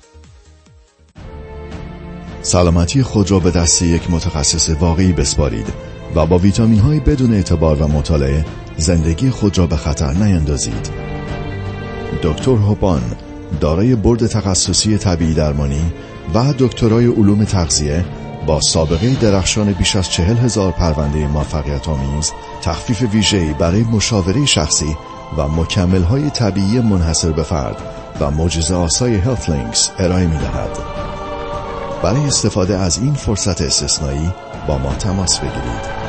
سلامتی خود را به دست یک متخصص واقعی بسپارید و با ویتامین های بدون اعتبار و مطالعه زندگی خود را به خطر نیندازید. دکتر هوپان، دارای بورد تخصصی طبیعی درمانی و دکترای علوم تغذیه با سابقه درخشان بیش از چهل هزار پرونده موفقیت آمیز، تخفیف ویژه‌ای برای مشاوره شخصی و مکمل‌های طبیعی منحصر به فرد و معجزه آسای هلت لینکس ارائه می‌دهد. برای استفاده از این فرصت استثنایی با ما تماس بگیرید.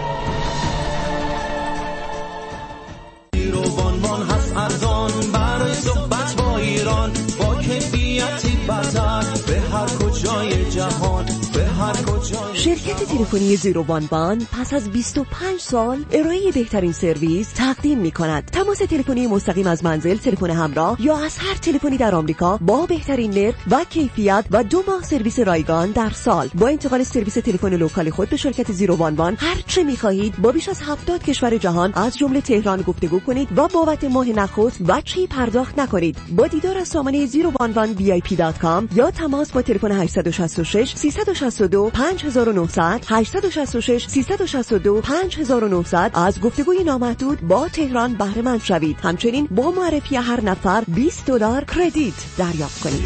شرکت تلفنی زیرو وان وان پس از بیست و پنج سال ارائه بهترین سرویس تقدیم می کند. تماس تلفنی مستقیم از منزل، تلفن همراه یا از هر تلفنی در آمریکا با بهترین نرخ و کیفیت و دو ماه سرویس رایگان در سال. با انتقال سرویس تلفن لوکال خود به شرکت زیرو وان وان هر چه می خواهید با بیش از هفتاد کشور جهان از جمله تهران گفتگو کنید و بابت ماه نخست وجهی پرداخت نکنید. با دیدار از سامانه زیرو وان وان وی آی پی دات کام یا تماس با تلفن هشت شش شش سه شش دو پنج نه صفر صفر هشت شش شش سه شش دو پنج نه صفر صفر از گفتگوی نامحدود با تهران بهره مند شوید. همچنین با معرفی هر نفر بیست دلار کردیت دریافت کنید.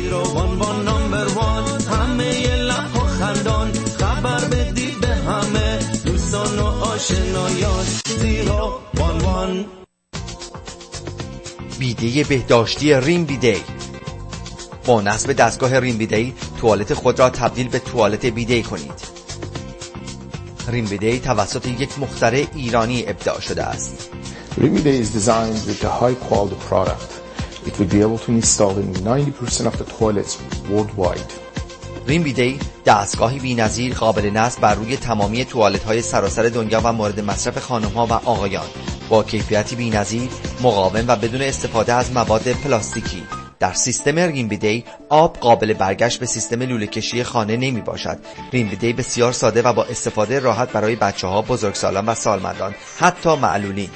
همه لب و خندان خبر بدید به همه دوستان و آشنایان. زیرو وان وان. بیده بهداشتی ریم بیدی. با نصب دستگاه ریم بیدی توالت خود را تبدیل به توالت بیدی کنید. ریم بیدی توسط یک مخترع ایرانی ابداع شده است. Rim Bidet is designed with a high quality product. It will be able to install in ninety percent of the toilets worldwide. ریم بیدی دستگاهی بی‌نظیر قابل نصب بر روی تمامی توالت‌های سراسر دنیا و مورد مصرف خانم‌ها و آقایان با کیفیتی بی‌نظیر، مقاوم و بدون استفاده از مواد پلاستیکی. در سیستم ریم بیدی آب قابل برگشت به سیستم لوله کشی خانه نمی باشد. ریم بیدی بسیار ساده و با استفاده راحت برای بچه‌ها، بزرگسالان و سالمندان، حتی معلولین.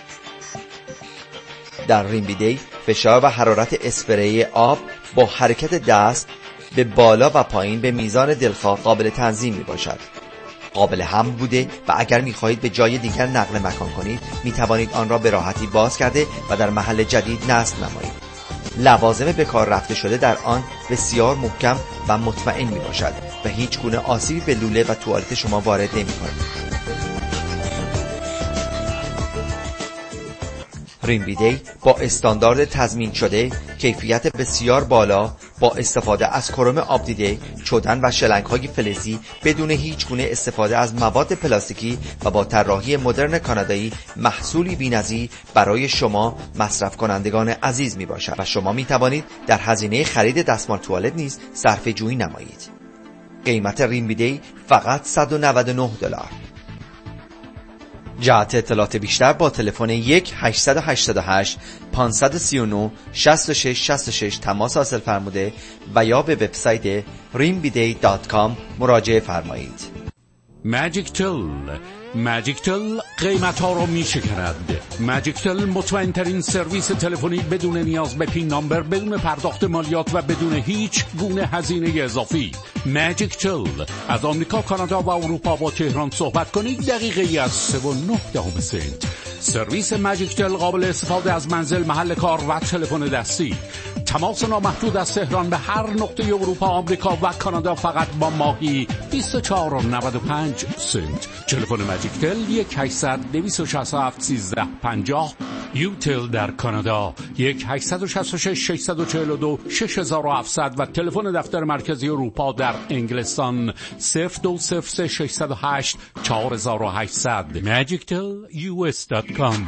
در ریم بیدی فشار و حرارت اسپری آب با حرکت دست به بالا و پایین به میزان دلخواه قابل تنظیم می باشد. قابل حمل بوده و اگر می خواهید به جای دیگر نقل مکان کنید می توانید آن را به راحتی باز کرده و در محل جدید نصب نمایید. لوازم به کار رفته شده در آن بسیار محکم و مطمئن می باشد و هیچ گونه آسیبی به لوله و توالت شما وارد نمی کند. ریم بیدی با استاندارد تضمین شده، کیفیت بسیار بالا، با استفاده از کرم آب دیده، چدن و شلنگ‌های فلزی بدون هیچ گونه استفاده از مواد پلاستیکی و با طراحی مدرن کانادایی محصولی بی‌نظیر برای شما مصرف کنندگان عزیز می باشد و شما می توانید در هزینه خرید دستمال توالت نیز صرفه جویی نمایید. قیمت ریم بیدی فقط صد و نود و نه دلار. جهت اطلاعات بیشتر با تلفن یک هشت هشت هشت پنج سه نه شش شش شش شش تماس حاصل فرموده و یا به وبسایت ریم بیدی دات کام مراجعه فرمایید. ماجیک تل ماجیک تل قیمت ها رو می شکند. ماجیک تل مطمئن ترین سرویس تلفنی بدون نیاز به پین نامبر، بدون پرداخت مالیات و بدون هیچ گونه هزینه اضافی. ماجیک تل از آمریکا، کانادا و اروپا با تهران صحبت کنید دقیقه از سه و نه دهم سنت. سرویس ماجیک تل قابل استفاده از منزل، محل کار و تلفن دستی. تماس نامحدود از تهران به هر نقطه اروپا، آمریکا و کانادا فقط با ماهی بیست و چهار و نود و پنج سنت. تلفن ماجیک تل یک هشتصد دویست و شصت و هفت سیزده پنجاه. یوتل در کانادا یک هشتصد و شصت و شش ششصد و چهل و دو شش هزار و هفتصد و تلفن دفتر مرکزی اروپا در انگلستان صفر دو صفر سه ششصد و هشت چهار هزار و هشتصد. ماجیک تل یو اس دات کام.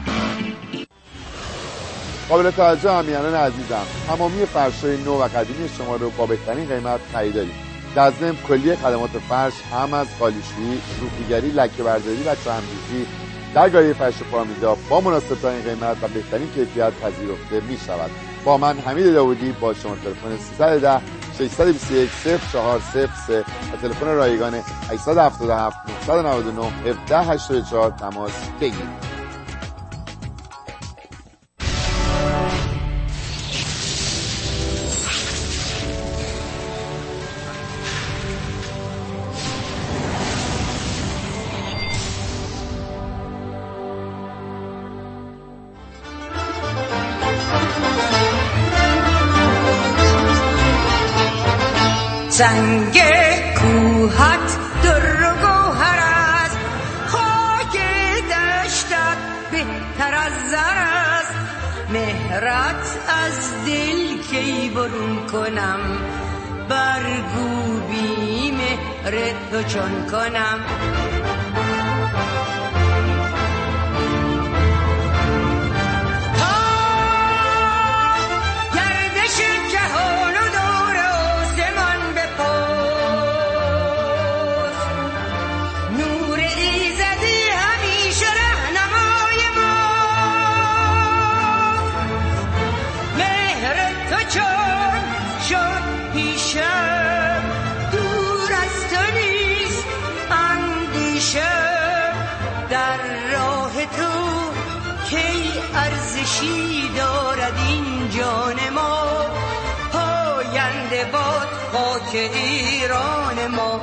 قابل توجه همیهنان عزیزم، تمامی فرش‌های نو و قدیمی شما رو با بهترین قیمت خرید داریم. در ضمن کلیه خدمات فرش هم از قالیشویی، روپیگری، لکه برداری و چرم‌ریزی در گالری فرش پارمیزا با مناسب‌ترین قیمت و بهترین کیفیت پذیرفته می شود. با من حمید داوودی با شما تلفن سیصد و ده ششصد و بیست و یک صفر چهار صفر سه و تلفن رایگان هشتصد و هفتاد و هفت نهصد و نود و نه هفده هشتاد و چهار تماس بگیرید. سنگ کوهت در و گوهر است، خاک دشتت بهتر از زر است. مهرت از دل کی برون کنم، برگو بی مهر تو چون کنم. ارزشی دارد این جان ما، پاینده باد خاک ایران ما.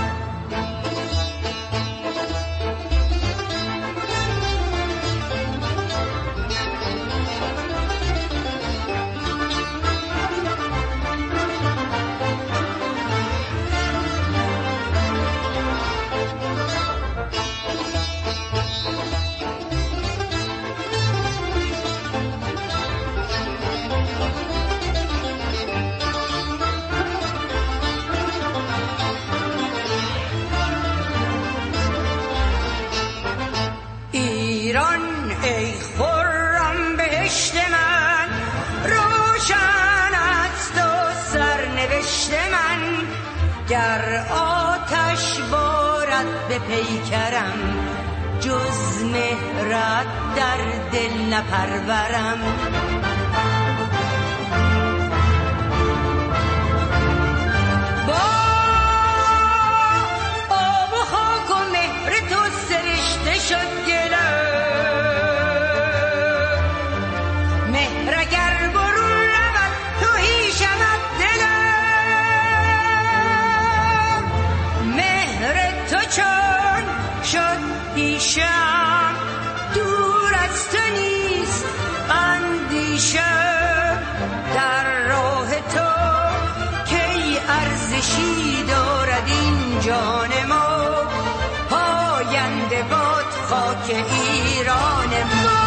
ای خرم بهشت من، روشن است و سرنوشت من. گر آتش بارد به پیکرم، جز مهرت در دل نپرورم. با آب و خاک و مهر تو سرشته شد گلم. پیشم دور از تو نیست اندیشم، در راه تو کی ارزشی دارد این جان ما، پاینده باد خاک ایران ما.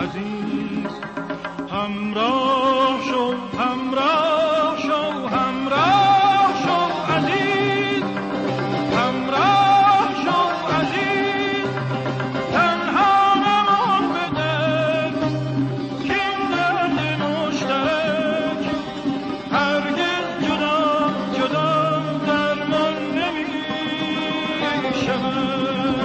عزیز همراه شو همراه شو همراه شو عزیز همراه شو عزیز تنها نمان به دل کین درد مشترک هرگز جدا جدا درمان نمی شود.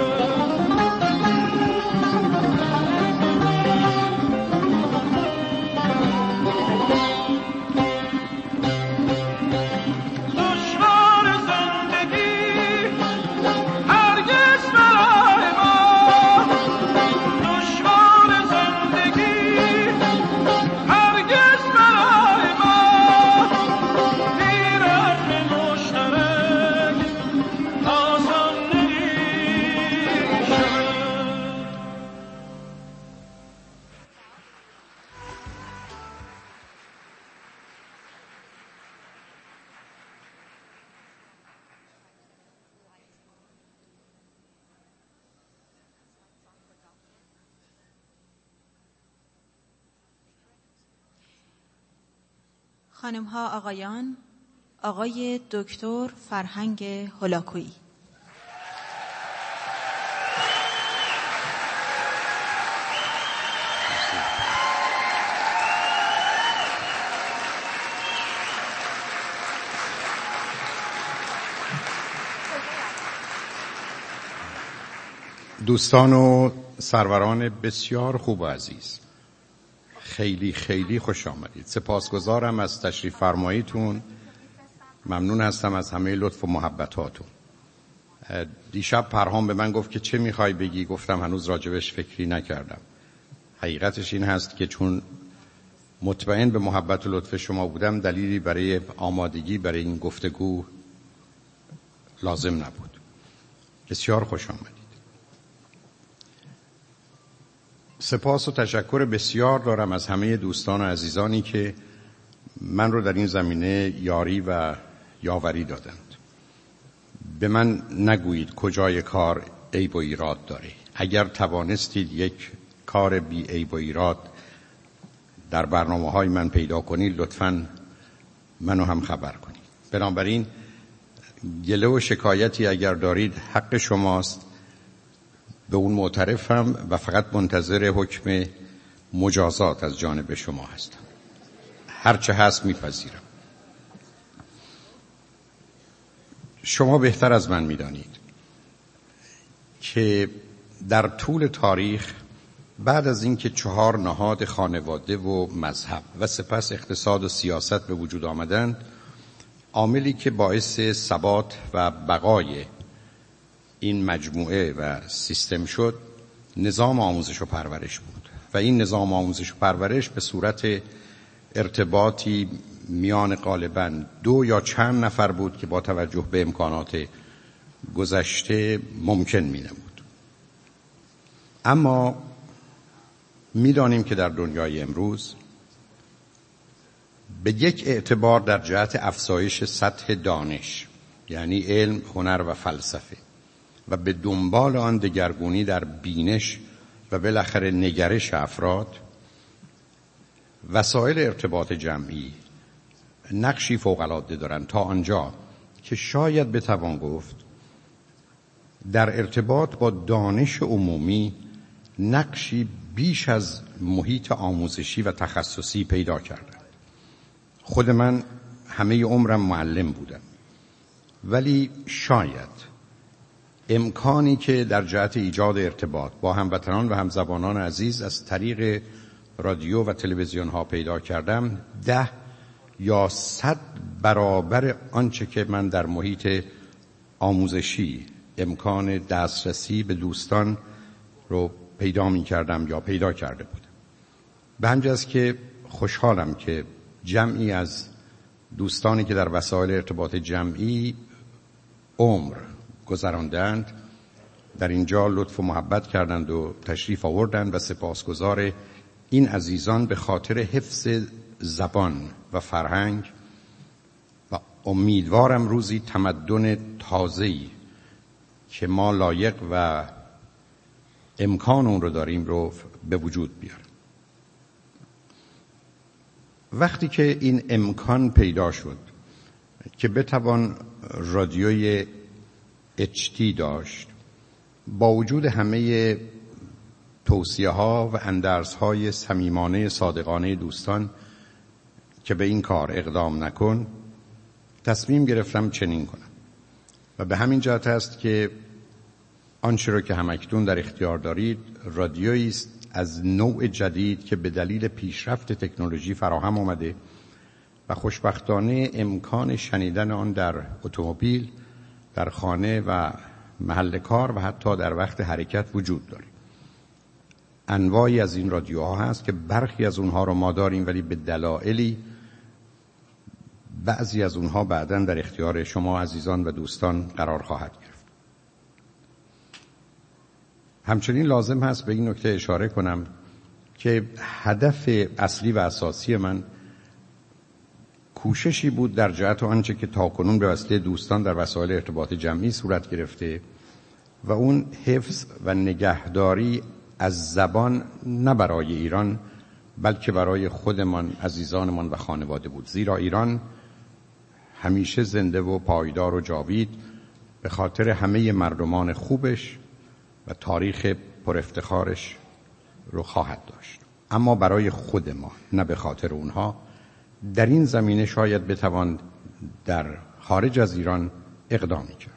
خانم‌ها آقایان، آقای دکتر فرهنگ هولاکویی. دوستان و سروران بسیار خوب و عزیز، خیلی خیلی خوش آمدید. سپاسگزارم از تشریف فرماییتون. ممنون هستم از همه لطف و محبتاتون. دیشب پرهام به من گفت که چه میخوای بگی؟ گفتم هنوز راجبش فکری نکردم. حقیقتش این هست که چون مطمئن به محبت و لطف شما بودم، دلیلی برای آمادگی برای این گفتگو لازم نبود. بسیار خوش آمدید. سپاس و تشکر بسیار دارم از همه دوستان و عزیزانی که من رو در این زمینه یاری و یاوری دادند. به من نگویید کجای کار عیب و ایراد داره. اگر توانستید یک کار بی عیب و ایراد در برنامه‌های من پیدا کنید، لطفاً منو هم خبر کنید. بنابراین گله و شکایتی اگر دارید حق شماست، به اون معترفم و فقط منتظر حکم مجازات از جانب شما هستم. هرچه هست میپذیرم. شما بهتر از من میدانید که در طول تاریخ بعد از اینکه چهار نهاد خانواده و مذهب و سپس اقتصاد و سیاست به وجود آمدند، عاملی که باعث ثبات و بقای این مجموعه و سیستم شد، نظام آموزش و پرورش بود. و این نظام آموزش و پرورش به صورت ارتباطی میان غالباً دو یا چند نفر بود که با توجه به امکانات گذشته ممکن می نمود. اما میدانیم که در دنیای امروز به یک اعتبار در جهت افزایش سطح دانش، یعنی علم، هنر و فلسفه، و به دنبال آن دگرگونی در بینش و بالاخره نگرش افراد، وسایل ارتباط جمعی نقشی فوق‌العاده دارند، تا آنجا که شاید بتوان گفت در ارتباط با دانش عمومی نقشی بیش از محیط آموزشی و تخصصی پیدا کردند. خود من همه عمرم معلم بودم، ولی شاید امکانی که در جهت ایجاد ارتباط با هموطنان و همزبانان عزیز از طریق رادیو و تلویزیون ها پیدا کردم، ده یا صد برابر آنچه که من در محیط آموزشی امکان دسترسی به دوستان رو پیدا می کردم یا پیدا کرده بودم. به همجاز که خوشحالم که جمعی از دوستانی که در وسایل ارتباط جمعی عمر گذراندند در اینجا لطف و محبت کردند و تشریف آوردند و سپاسگزار این عزیزان به خاطر حفظ زبان و فرهنگ و امیدوارم روزی تمدن تازه‌ای که ما لایق و امکان اون رو داریم رو به وجود بیارم. وقتی که این امکان پیدا شد که بتوان رادیوی اچ تی داشت، با وجود همه توصیه ها و اندرس های صمیمانه صادقانه دوستان که به این کار اقدام نکن، تصمیم گرفتم چنین کنم و به همین جهت است که آنچه را که همکنون در اختیار دارید رادیویی است از نوع جدید که به دلیل پیشرفت تکنولوژی فراهم آمده و خوشبختانه امکان شنیدن آن در اتومبیل، در خانه و محل کار و حتی در وقت حرکت وجود دارد. انواعی از این رادیوها هست که برخی از اونها رو ما داریم، ولی به دلایلی بعضی از اونها بعداً در اختیار شما عزیزان و دوستان قرار خواهد گرفت. همچنین لازم هست به این نکته اشاره کنم که هدف اصلی و اساسی من کوششی بود در جهت آنچه که تاکنون به واسطه دوستان در وسایل ارتباط جمعی صورت گرفته و اون حفظ و نگهداری از زبان، نه برای ایران بلکه برای خودمان، عزیزانمان و خانواده بود. زیرا ایران همیشه زنده و پایدار و جاوید به خاطر همه مردمان خوبش و تاریخ پر افتخارش رو خواهد داشت، اما برای خود ما، نه به خاطر اونها. در این زمینه شاید بتوان در خارج از ایران اقدامی کرد.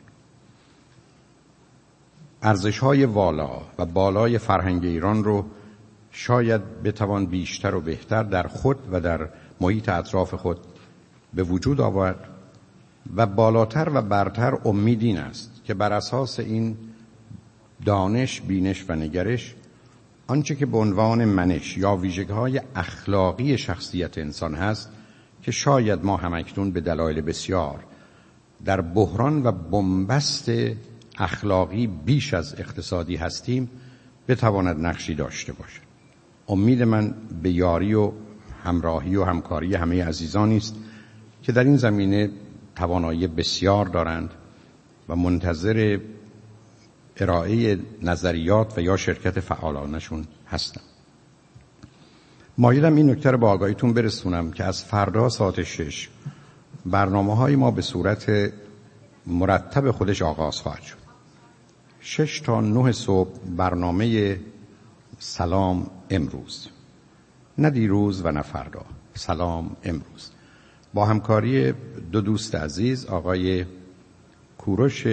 ارزش‌های والا و بالای فرهنگ ایران رو شاید بتوان بیشتر و بهتر در خود و در محیط اطراف خود به وجود آورد و بالاتر و برتر امید این است که بر اساس این دانش، بینش و نگرش آنچه که به عنوان منش یا ویژگی‌های اخلاقی شخصیت انسان هست که شاید ما همکنون به دلایل بسیار در بحران و بنبست اخلاقی بیش از اقتصادی هستیم، بتواند نقشی داشته باشد. امید من به یاری و همراهی و همکاری همه عزیزانی است که در این زمینه توانایی بسیار دارند و منتظر ارائه نظریات و یا شرکت فعالانشون هستم. مایلم این نکته رو با آگاهیتون برسونم که از فردا ساعت شش برنامه های ما به صورت مرتب خودش آغاز خواهد شد. شش تا نه صبح برنامه سلام امروز، نه دیروز و نه فردا، سلام امروز، با همکاری دو دوست عزیز، آقای کوروش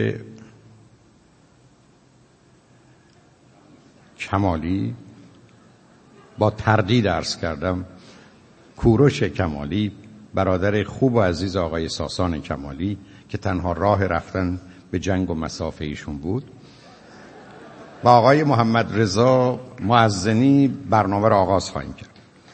کمالی، با تردید عرض کردم کوروش کمالی، برادر خوب و عزیز آقای ساسان کمالی که تنها راه رفتن به جنگ و مسافه ایشون بود، با آقای محمد رضا معزنی برنامه را آغاز خواهیم کرد.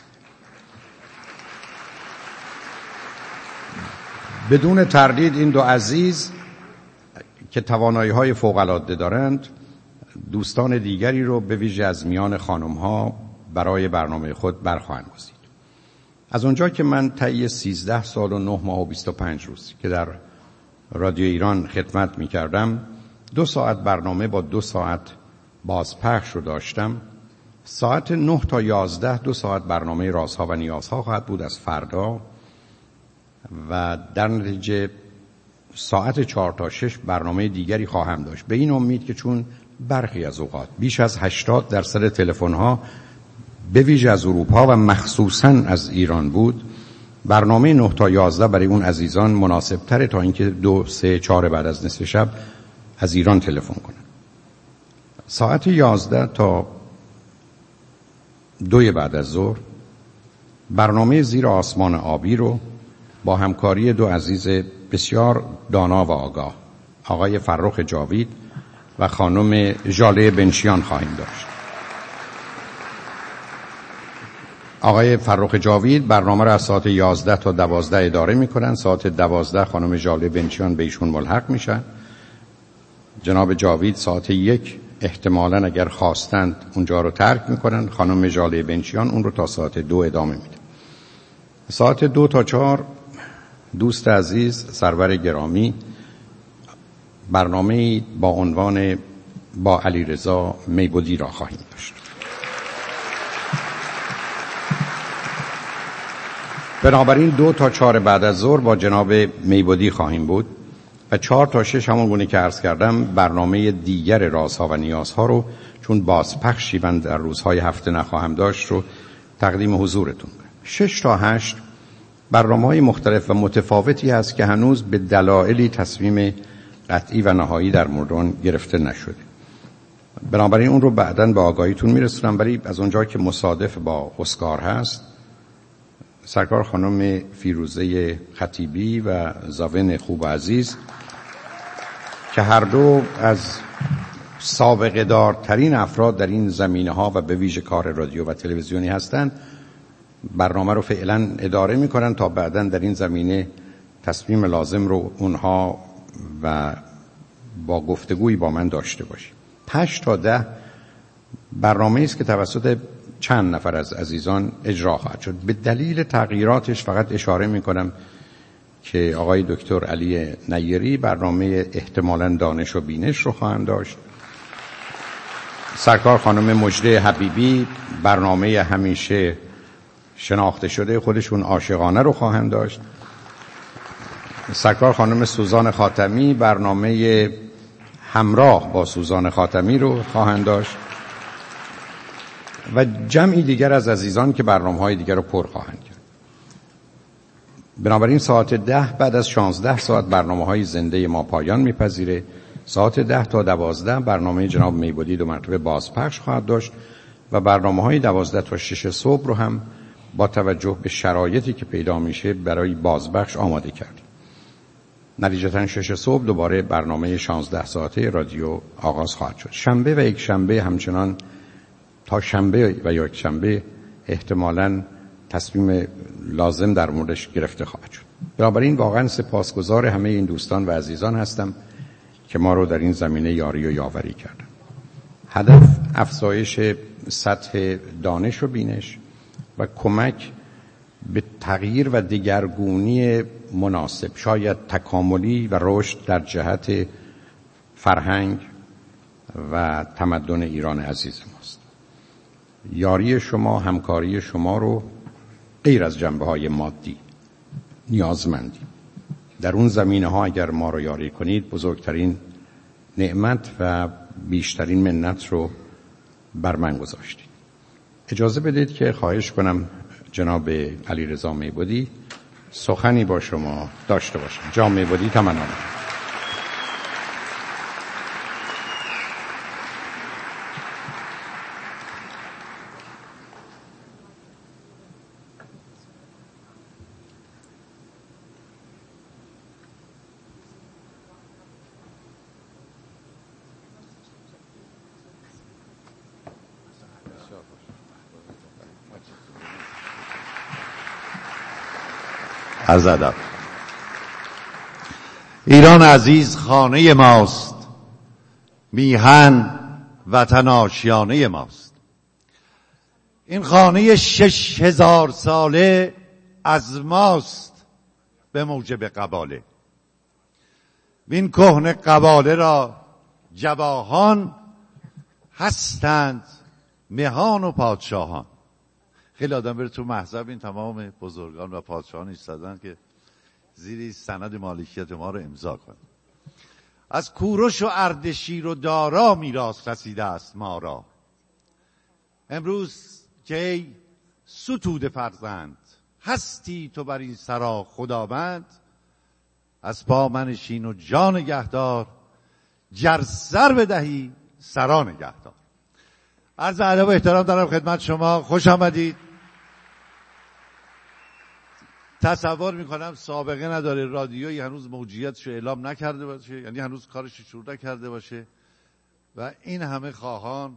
بدون تردید این دو عزیز که توانایی‌های فوق‌العاده دارند دوستان دیگری رو به ویژه از میان خانم‌ها برای برنامه خود برخواهند گزید. از اونجا که من طی سیزده سال و نه ماه و بیست و پنج روز که در رادیو ایران خدمت می‌کردم، دو ساعت برنامه با دو ساعت بازپخش رو داشتم. ساعت نه تا یازده دو ساعت برنامه رازها و نیازها خواهد بود از فردا و در نتیجه ساعت چهار تا شش برنامه دیگری خواهم داشت، به این امید که چون برخی از اوقات بیش از هشتاد درصد تلفن‌ها به ویژه از اروپا و مخصوصاً از ایران بود، برنامه نه تا یازده برای اون عزیزان مناسب تره تا اینکه دو سه چهار بعد از نصف شب از ایران تلفن کنن. ساعت یازده تا دوی بعد از ظهر برنامه زیر آسمان آبی رو با همکاری دو عزیز بسیار دانا و آگاه، آقای فرخ جاوید و خانم ژاله بنشیان خواهیم داشت. آقای فرخ جاوید برنامه را از ساعت یازده تا دوازده اداره میکنن. ساعت دوازده خانم ژاله بنشیان به ایشون ملحق میشن. جناب جاوید ساعت یک احتمالاً اگر خواستند اونجا رو ترک میکنن، خانم ژاله بنشیان اون رو تا ساعت دو ادامه میده. ساعت دو تا چهار دوست عزیز سرور گرامی برنامه با عنوان با علیرضا میبودی را خواهیم داشت. بنابراین دو تا چهار بعد از ظهر با جناب میبودی خواهیم بود و چهار تا شش همون گونه که عرض کردم برنامه دیگر رازها و نیازها رو چون بازپخشی من در روزهای هفته نخواهم داشت رو تقدیم حضورتون. شش تا هشت برنامه‌های مختلف و متفاوتی هست که هنوز به دلایلی تصمیم قطعی و نهایی در مورد گرفته نشده. بنابراین اون رو بعداً به آگاهیتون میرسونم. ولی از اونجا که مصادف با اسکار هست، سرکار خانم فیروزه خطیبی و زاون خوب و عزیز که هر دو از سابقه دارترین افراد در این زمینه ها و به ویژه کار رادیو و تلویزیونی هستند، برنامه رو فعلا اداره میکنن تا بعداً در این زمینه تصمیم لازم رو اونها و با گفتگویی با من داشته باشیم. هشت تا ده برنامه است که توسط چند نفر از عزیزان اجرا خواهد شد. به دلیل تغییراتش فقط اشاره میکنم که آقای دکتر علی نیری برنامه احتمالاً دانش و بینش رو خواهند داشت. سرکار خانم مجده حبیبی برنامه همیشه شناخته شده خودشون عاشقانه رو خواهند داشت. سرکار خانم سوزان خاتمی برنامه همراه با سوزان خاتمی رو خواهند داشت و جمعی دیگر از عزیزان که برنامه‌های دیگر رو پر خواهند کرد. بنابراین ساعت ده بعد از شانزده ساعت برنامه‌های زنده ما پایان میپذیره. ساعت ده تا دوازده برنامه جناب میبودی دو مرتبه بازپخش خواهد داشت و برنامه‌های دوازده تا شش صبح رو هم با توجه به شرایطی که پیدا میشه برای بازپخش آماده کردیم. نتیجتاً شش صبح دوباره برنامه شانزده ساعته رادیو آغاز خواهد شد. شنبه و یک شنبه همچنان تا شنبه و یک شنبه احتمالاً تصمیم لازم در موردش گرفته خواهد شد. بنابراین واقعاً سپاسگزار همه این دوستان و عزیزان هستم که ما رو در این زمینه یاری و یاوری کردن. هدف افزایش سطح دانش و بینش و کمک به تغییر و دگرگونی مناسب، شاید تکاملی و رشد در جهت فرهنگ و تمدن ایران عزیز ماست. یاری شما، همکاری شما رو غیر از جنبه‌های مادی نیازمندیم. در اون زمینه ها اگر ما رو یاری کنید بزرگترین نعمت و بیشترین منت رو بر من گذاشتید. اجازه بدید که خواهش کنم جناب علیرضا میبودی سخنی با شما داشته باشم. جناب میبودی تمنا. عرض ادب. ایران عزیز خانه ماست، میهن وطن آشیانه ماست. این خانه شش هزار ساله از ماست به موجب قباله. این کهنه قباله را جواهان هستند مهان و پادشاهان. خیلی آدم بره تو محضر این تمام بزرگان و پادشاهان ایستادن که زیر سند مالکیت ما رو امضا کنن. از کوروش و اردشیر و دارا میراث رسیده است ما را. امروز که ای ستوده فرزند هستی تو بر این سرا خداوند، از پا منشین و جان نگهدار گر سر بدهی سرا نگهدار. عرض ادب و احترام دارم خدمت شما. خوش آمدید. تصور میکنم سابقه نداره رادیویی هنوز موجودیتشو اعلام نکرده باشه، یعنی هنوز کارش شروع نکرده باشه و این همه خواهان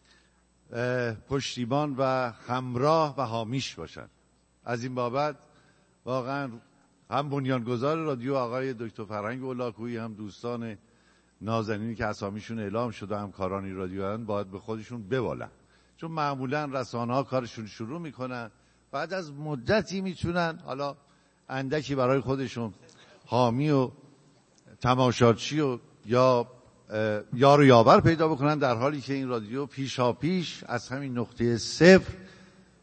پشتیبان و همراه و حامیش باشن. از این بابت واقعا هم بنیانگذار رادیو آقای دکتر فرهنگ هولاکویی، هم دوستان نازنینی که اسامیشون اعلام شده همکارانی رادیو هستند باید به خودشون ببالن، چون معمولا رسانه‌ها کارشون شروع میکنن بعد از مدتی میتونن حالا اندکی برای خودشون حامی و تماشاچی و یا یار و یاور پیدا بکنن، در حالی که این رادیو پیشا پیش از همین نقطه صفر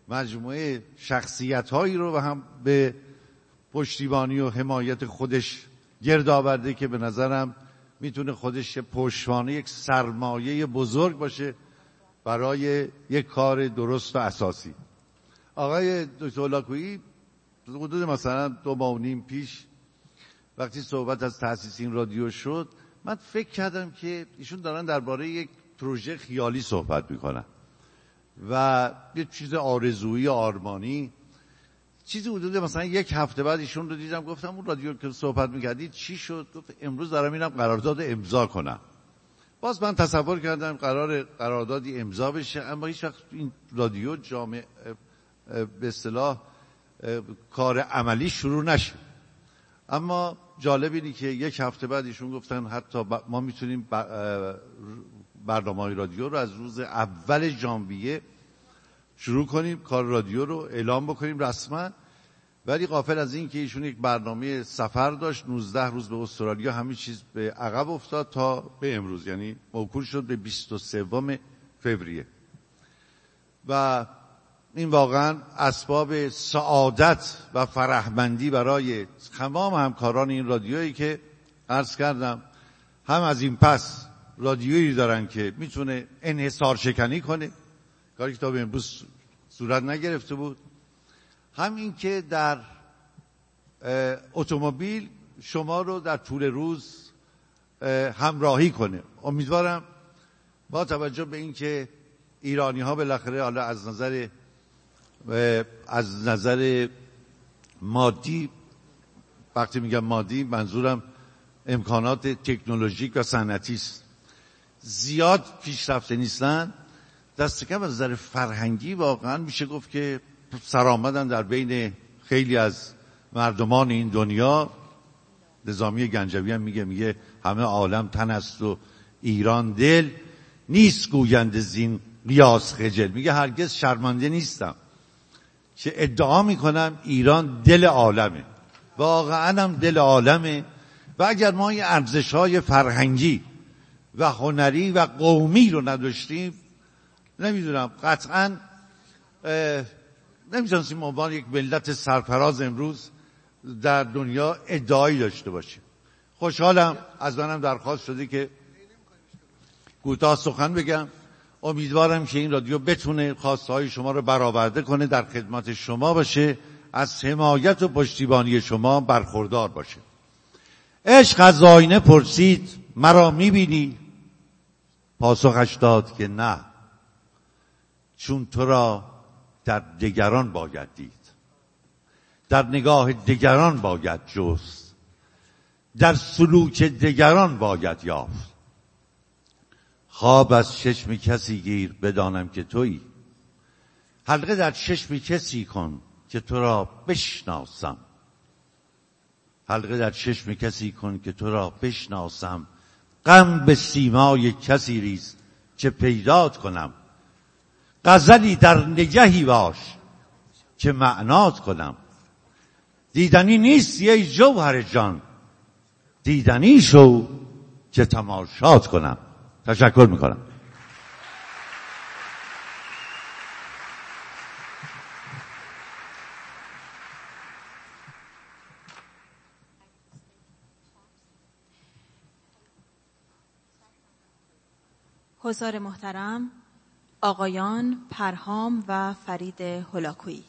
مجموعه شخصیت‌هایی رو و هم به پشتیبانی و حمایت خودش گرد آورده که به نظرم میتونه خودش پشتوانه یک سرمایه بزرگ باشه برای یک کار درست و اساسی. آقای دکتر هولاکویی حدود مثلا دو ماه و نیم پیش وقتی صحبت از تأسیس این رادیو شد، من فکر کردم که ایشون دارن درباره یک پروژه خیالی صحبت میکنن و یه چیز آرزویی آرمانی. چیزی حدود مثلا یک هفته بعد ایشون رو دیدم، گفتم اون رادیو که صحبت میکردید چی شد؟ گفت امروز دارم اینم قرارداد امضا کنم. باز من تصور کردم قرار قراردادی امضا بشه، اما هیچ وقت این رادیو جامع به اصطلاح کار عملی شروع نشه. اما جالب اینه که یک هفته بعد ایشون گفتن حتی ما میتونیم برنامه‌های رادیو رو از روز اول ژانویه شروع کنیم، کار رادیو رو اعلام بکنیم رسما. ولی غافل از این که ایشون یک برنامه سفر داشت، نوزده روز به استرالیا، همین چیز به عقب افتاد تا به امروز، یعنی موکول شد به بیست و سوم فوریه. و این واقعا اسباب سعادت و فرحمندی برای تمام همکاران این رادیویی که عرض کردم هم از این پس رادیویی دارن که میتونه انحصار شکنی کنه، کاری که تا به امروز صورت نگرفته بود، هم این که در اتومبیل شما رو در طول روز همراهی کنه. امیدوارم با توجه به این که ایرانی ها بالاخره حالا از نظر از نظر مادی، وقتی میگم مادی منظورم امکانات تکنولوژیک و صنعتی است، زیاد پیشرفته نیستن، دست کم از نظر فرهنگی واقعا میشه گفت که سرآمدن در بین خیلی از مردمان این دنیا. نظامی گنجوی هم میگه میگه همه عالم تن است و ایران دل، نیست گویند زین قیاس خجل. میگه هرگز شرمنده نیستم که ادعا میکنم ایران دل عالمه، واقعا هم دل عالمه. و اگر ما این ارزش‌های فرهنگی و هنری و قومی رو نداشتیم، نمیدونم قطعاً نمیتونستیم به عنوان یک ملت سرفراز امروز در دنیا ادعایی داشته باشیم. خوشحالم، از منم درخواست شده که کوتاه سخن بگم. امیدوارم که این رادیو بتونه خواسته های شما رو برآورده کنه، در خدمت شما باشه، از حمایت و پشتیبانی شما برخوردار باشه. عشق از آینه پرسید مرا میبینی؟ پاسخش داد که نه، چون تو را در دگران باید دید، در نگاه دگران باید جست، در سلوک دگران باید یافت. خواب از چشم کسی گیر بدانم که تویی، حلقه در چشم کسی کن که تو را بشناسم، حلقه در چشم کسی کن که تو را بشناسم. غم به سیمای کسی ریز که پیدات کنم، غزلی در نگهی باش که معنات کنم. دیدنی نیستی ای جوهر جان، دیدنی شو که تماشات کنم. تشکر میکنم. حضار محترم، آقایان پرهام و فرید هولاکویی.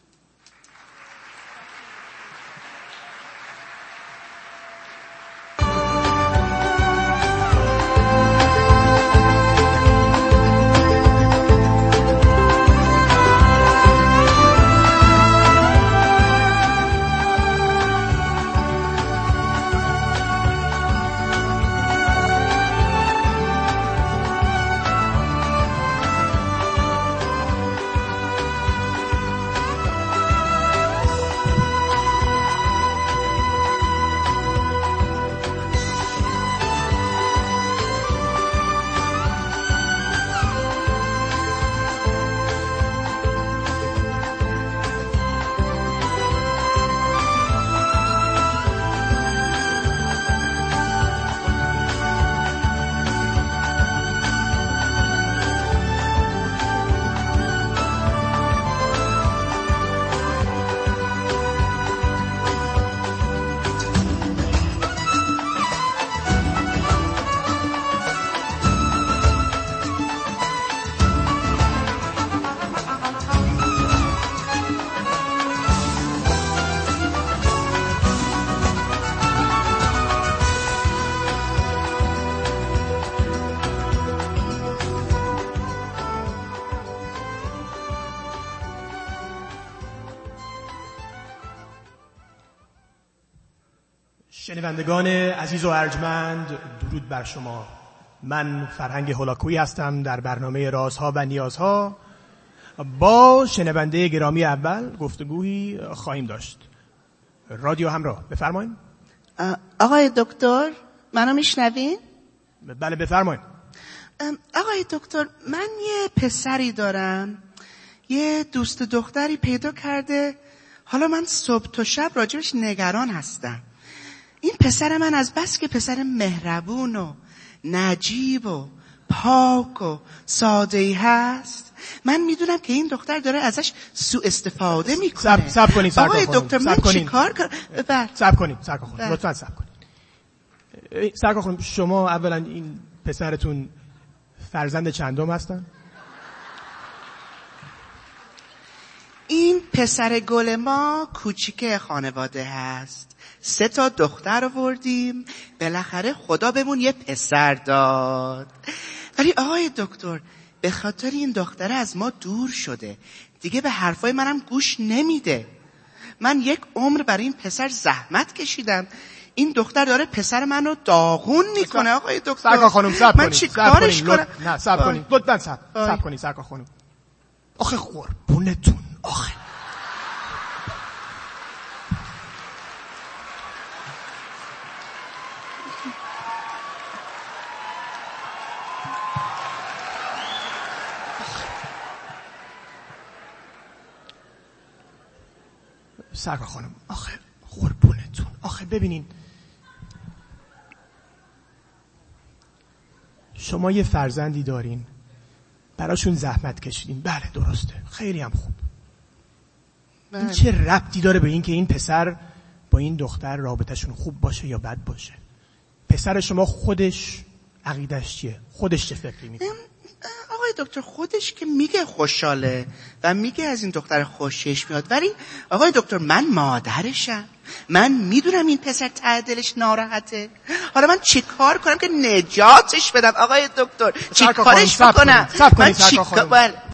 شنوندگان عزیز و ارجمند، درود بر شما. من فرهنگ هولاکویی هستم. در برنامه رازها و نیازها با شنونده گرامی اول گفتگویی خواهیم داشت. رادیو همراه، بفرمایید. آقای دکتر، منو میشنوین؟ بله بفرمایید. آقای دکتر، من یه پسری دارم، یه دوست دختری پیدا کرده. حالا من صبح تا شب راجبش نگران هستم. این پسر من از بس که پسر مهربون و نجیب و پاک و ساده‌ای هست، من میدونم که این دختر داره ازش سوء استفاده میکنه. سب سب کنید سرکار خانم. آقای دکتر من چیکار کنم؟ بله سب کنید سرکار خانم، لطفاً سب کنید. سرکار خانم، شما اولا این پسرتون فرزند چندم هستن؟ این پسر گل ما کوچیک خانواده هست. سه تا دختر آوردیم، بالاخره خدا بهمون یه پسر داد. ولی آقای دکتر، به خاطر این دختره از ما دور شده، دیگه به حرفای منم گوش نمیده. من یک عمر برای این پسر زحمت کشیدم، این دختر داره پسر منو داغون میکنه. آقای دکتر سرکار خانم سب من چی کارش کنم؟ نه سب کنید، لطفاً سب سب کنید سرکار خانم. آخه قربونتون، آخه سرکار خانم، آخه قربونتون، آخه ببینین، شما یه فرزندی دارین، براشون زحمت کشیدین، بله درسته، خیلی هم خوب. بله. این چه ربطی داره به این که این پسر با این دختر رابطهشون خوب باشه یا بد باشه؟ پسر شما خودش عقیدش چیه؟ خودش چه فکری میکنه؟ آقای دکتر خودش که میگه خوشحاله و میگه از این دختر خوشش میاد، ولی آقای دکتر من مادرشم، من میدونم این پسر ته دلش ناراحته. حالا من چی کار کنم که نجاتش بدم؟ آقای دکتر چی کارش بکنم؟ من چی کار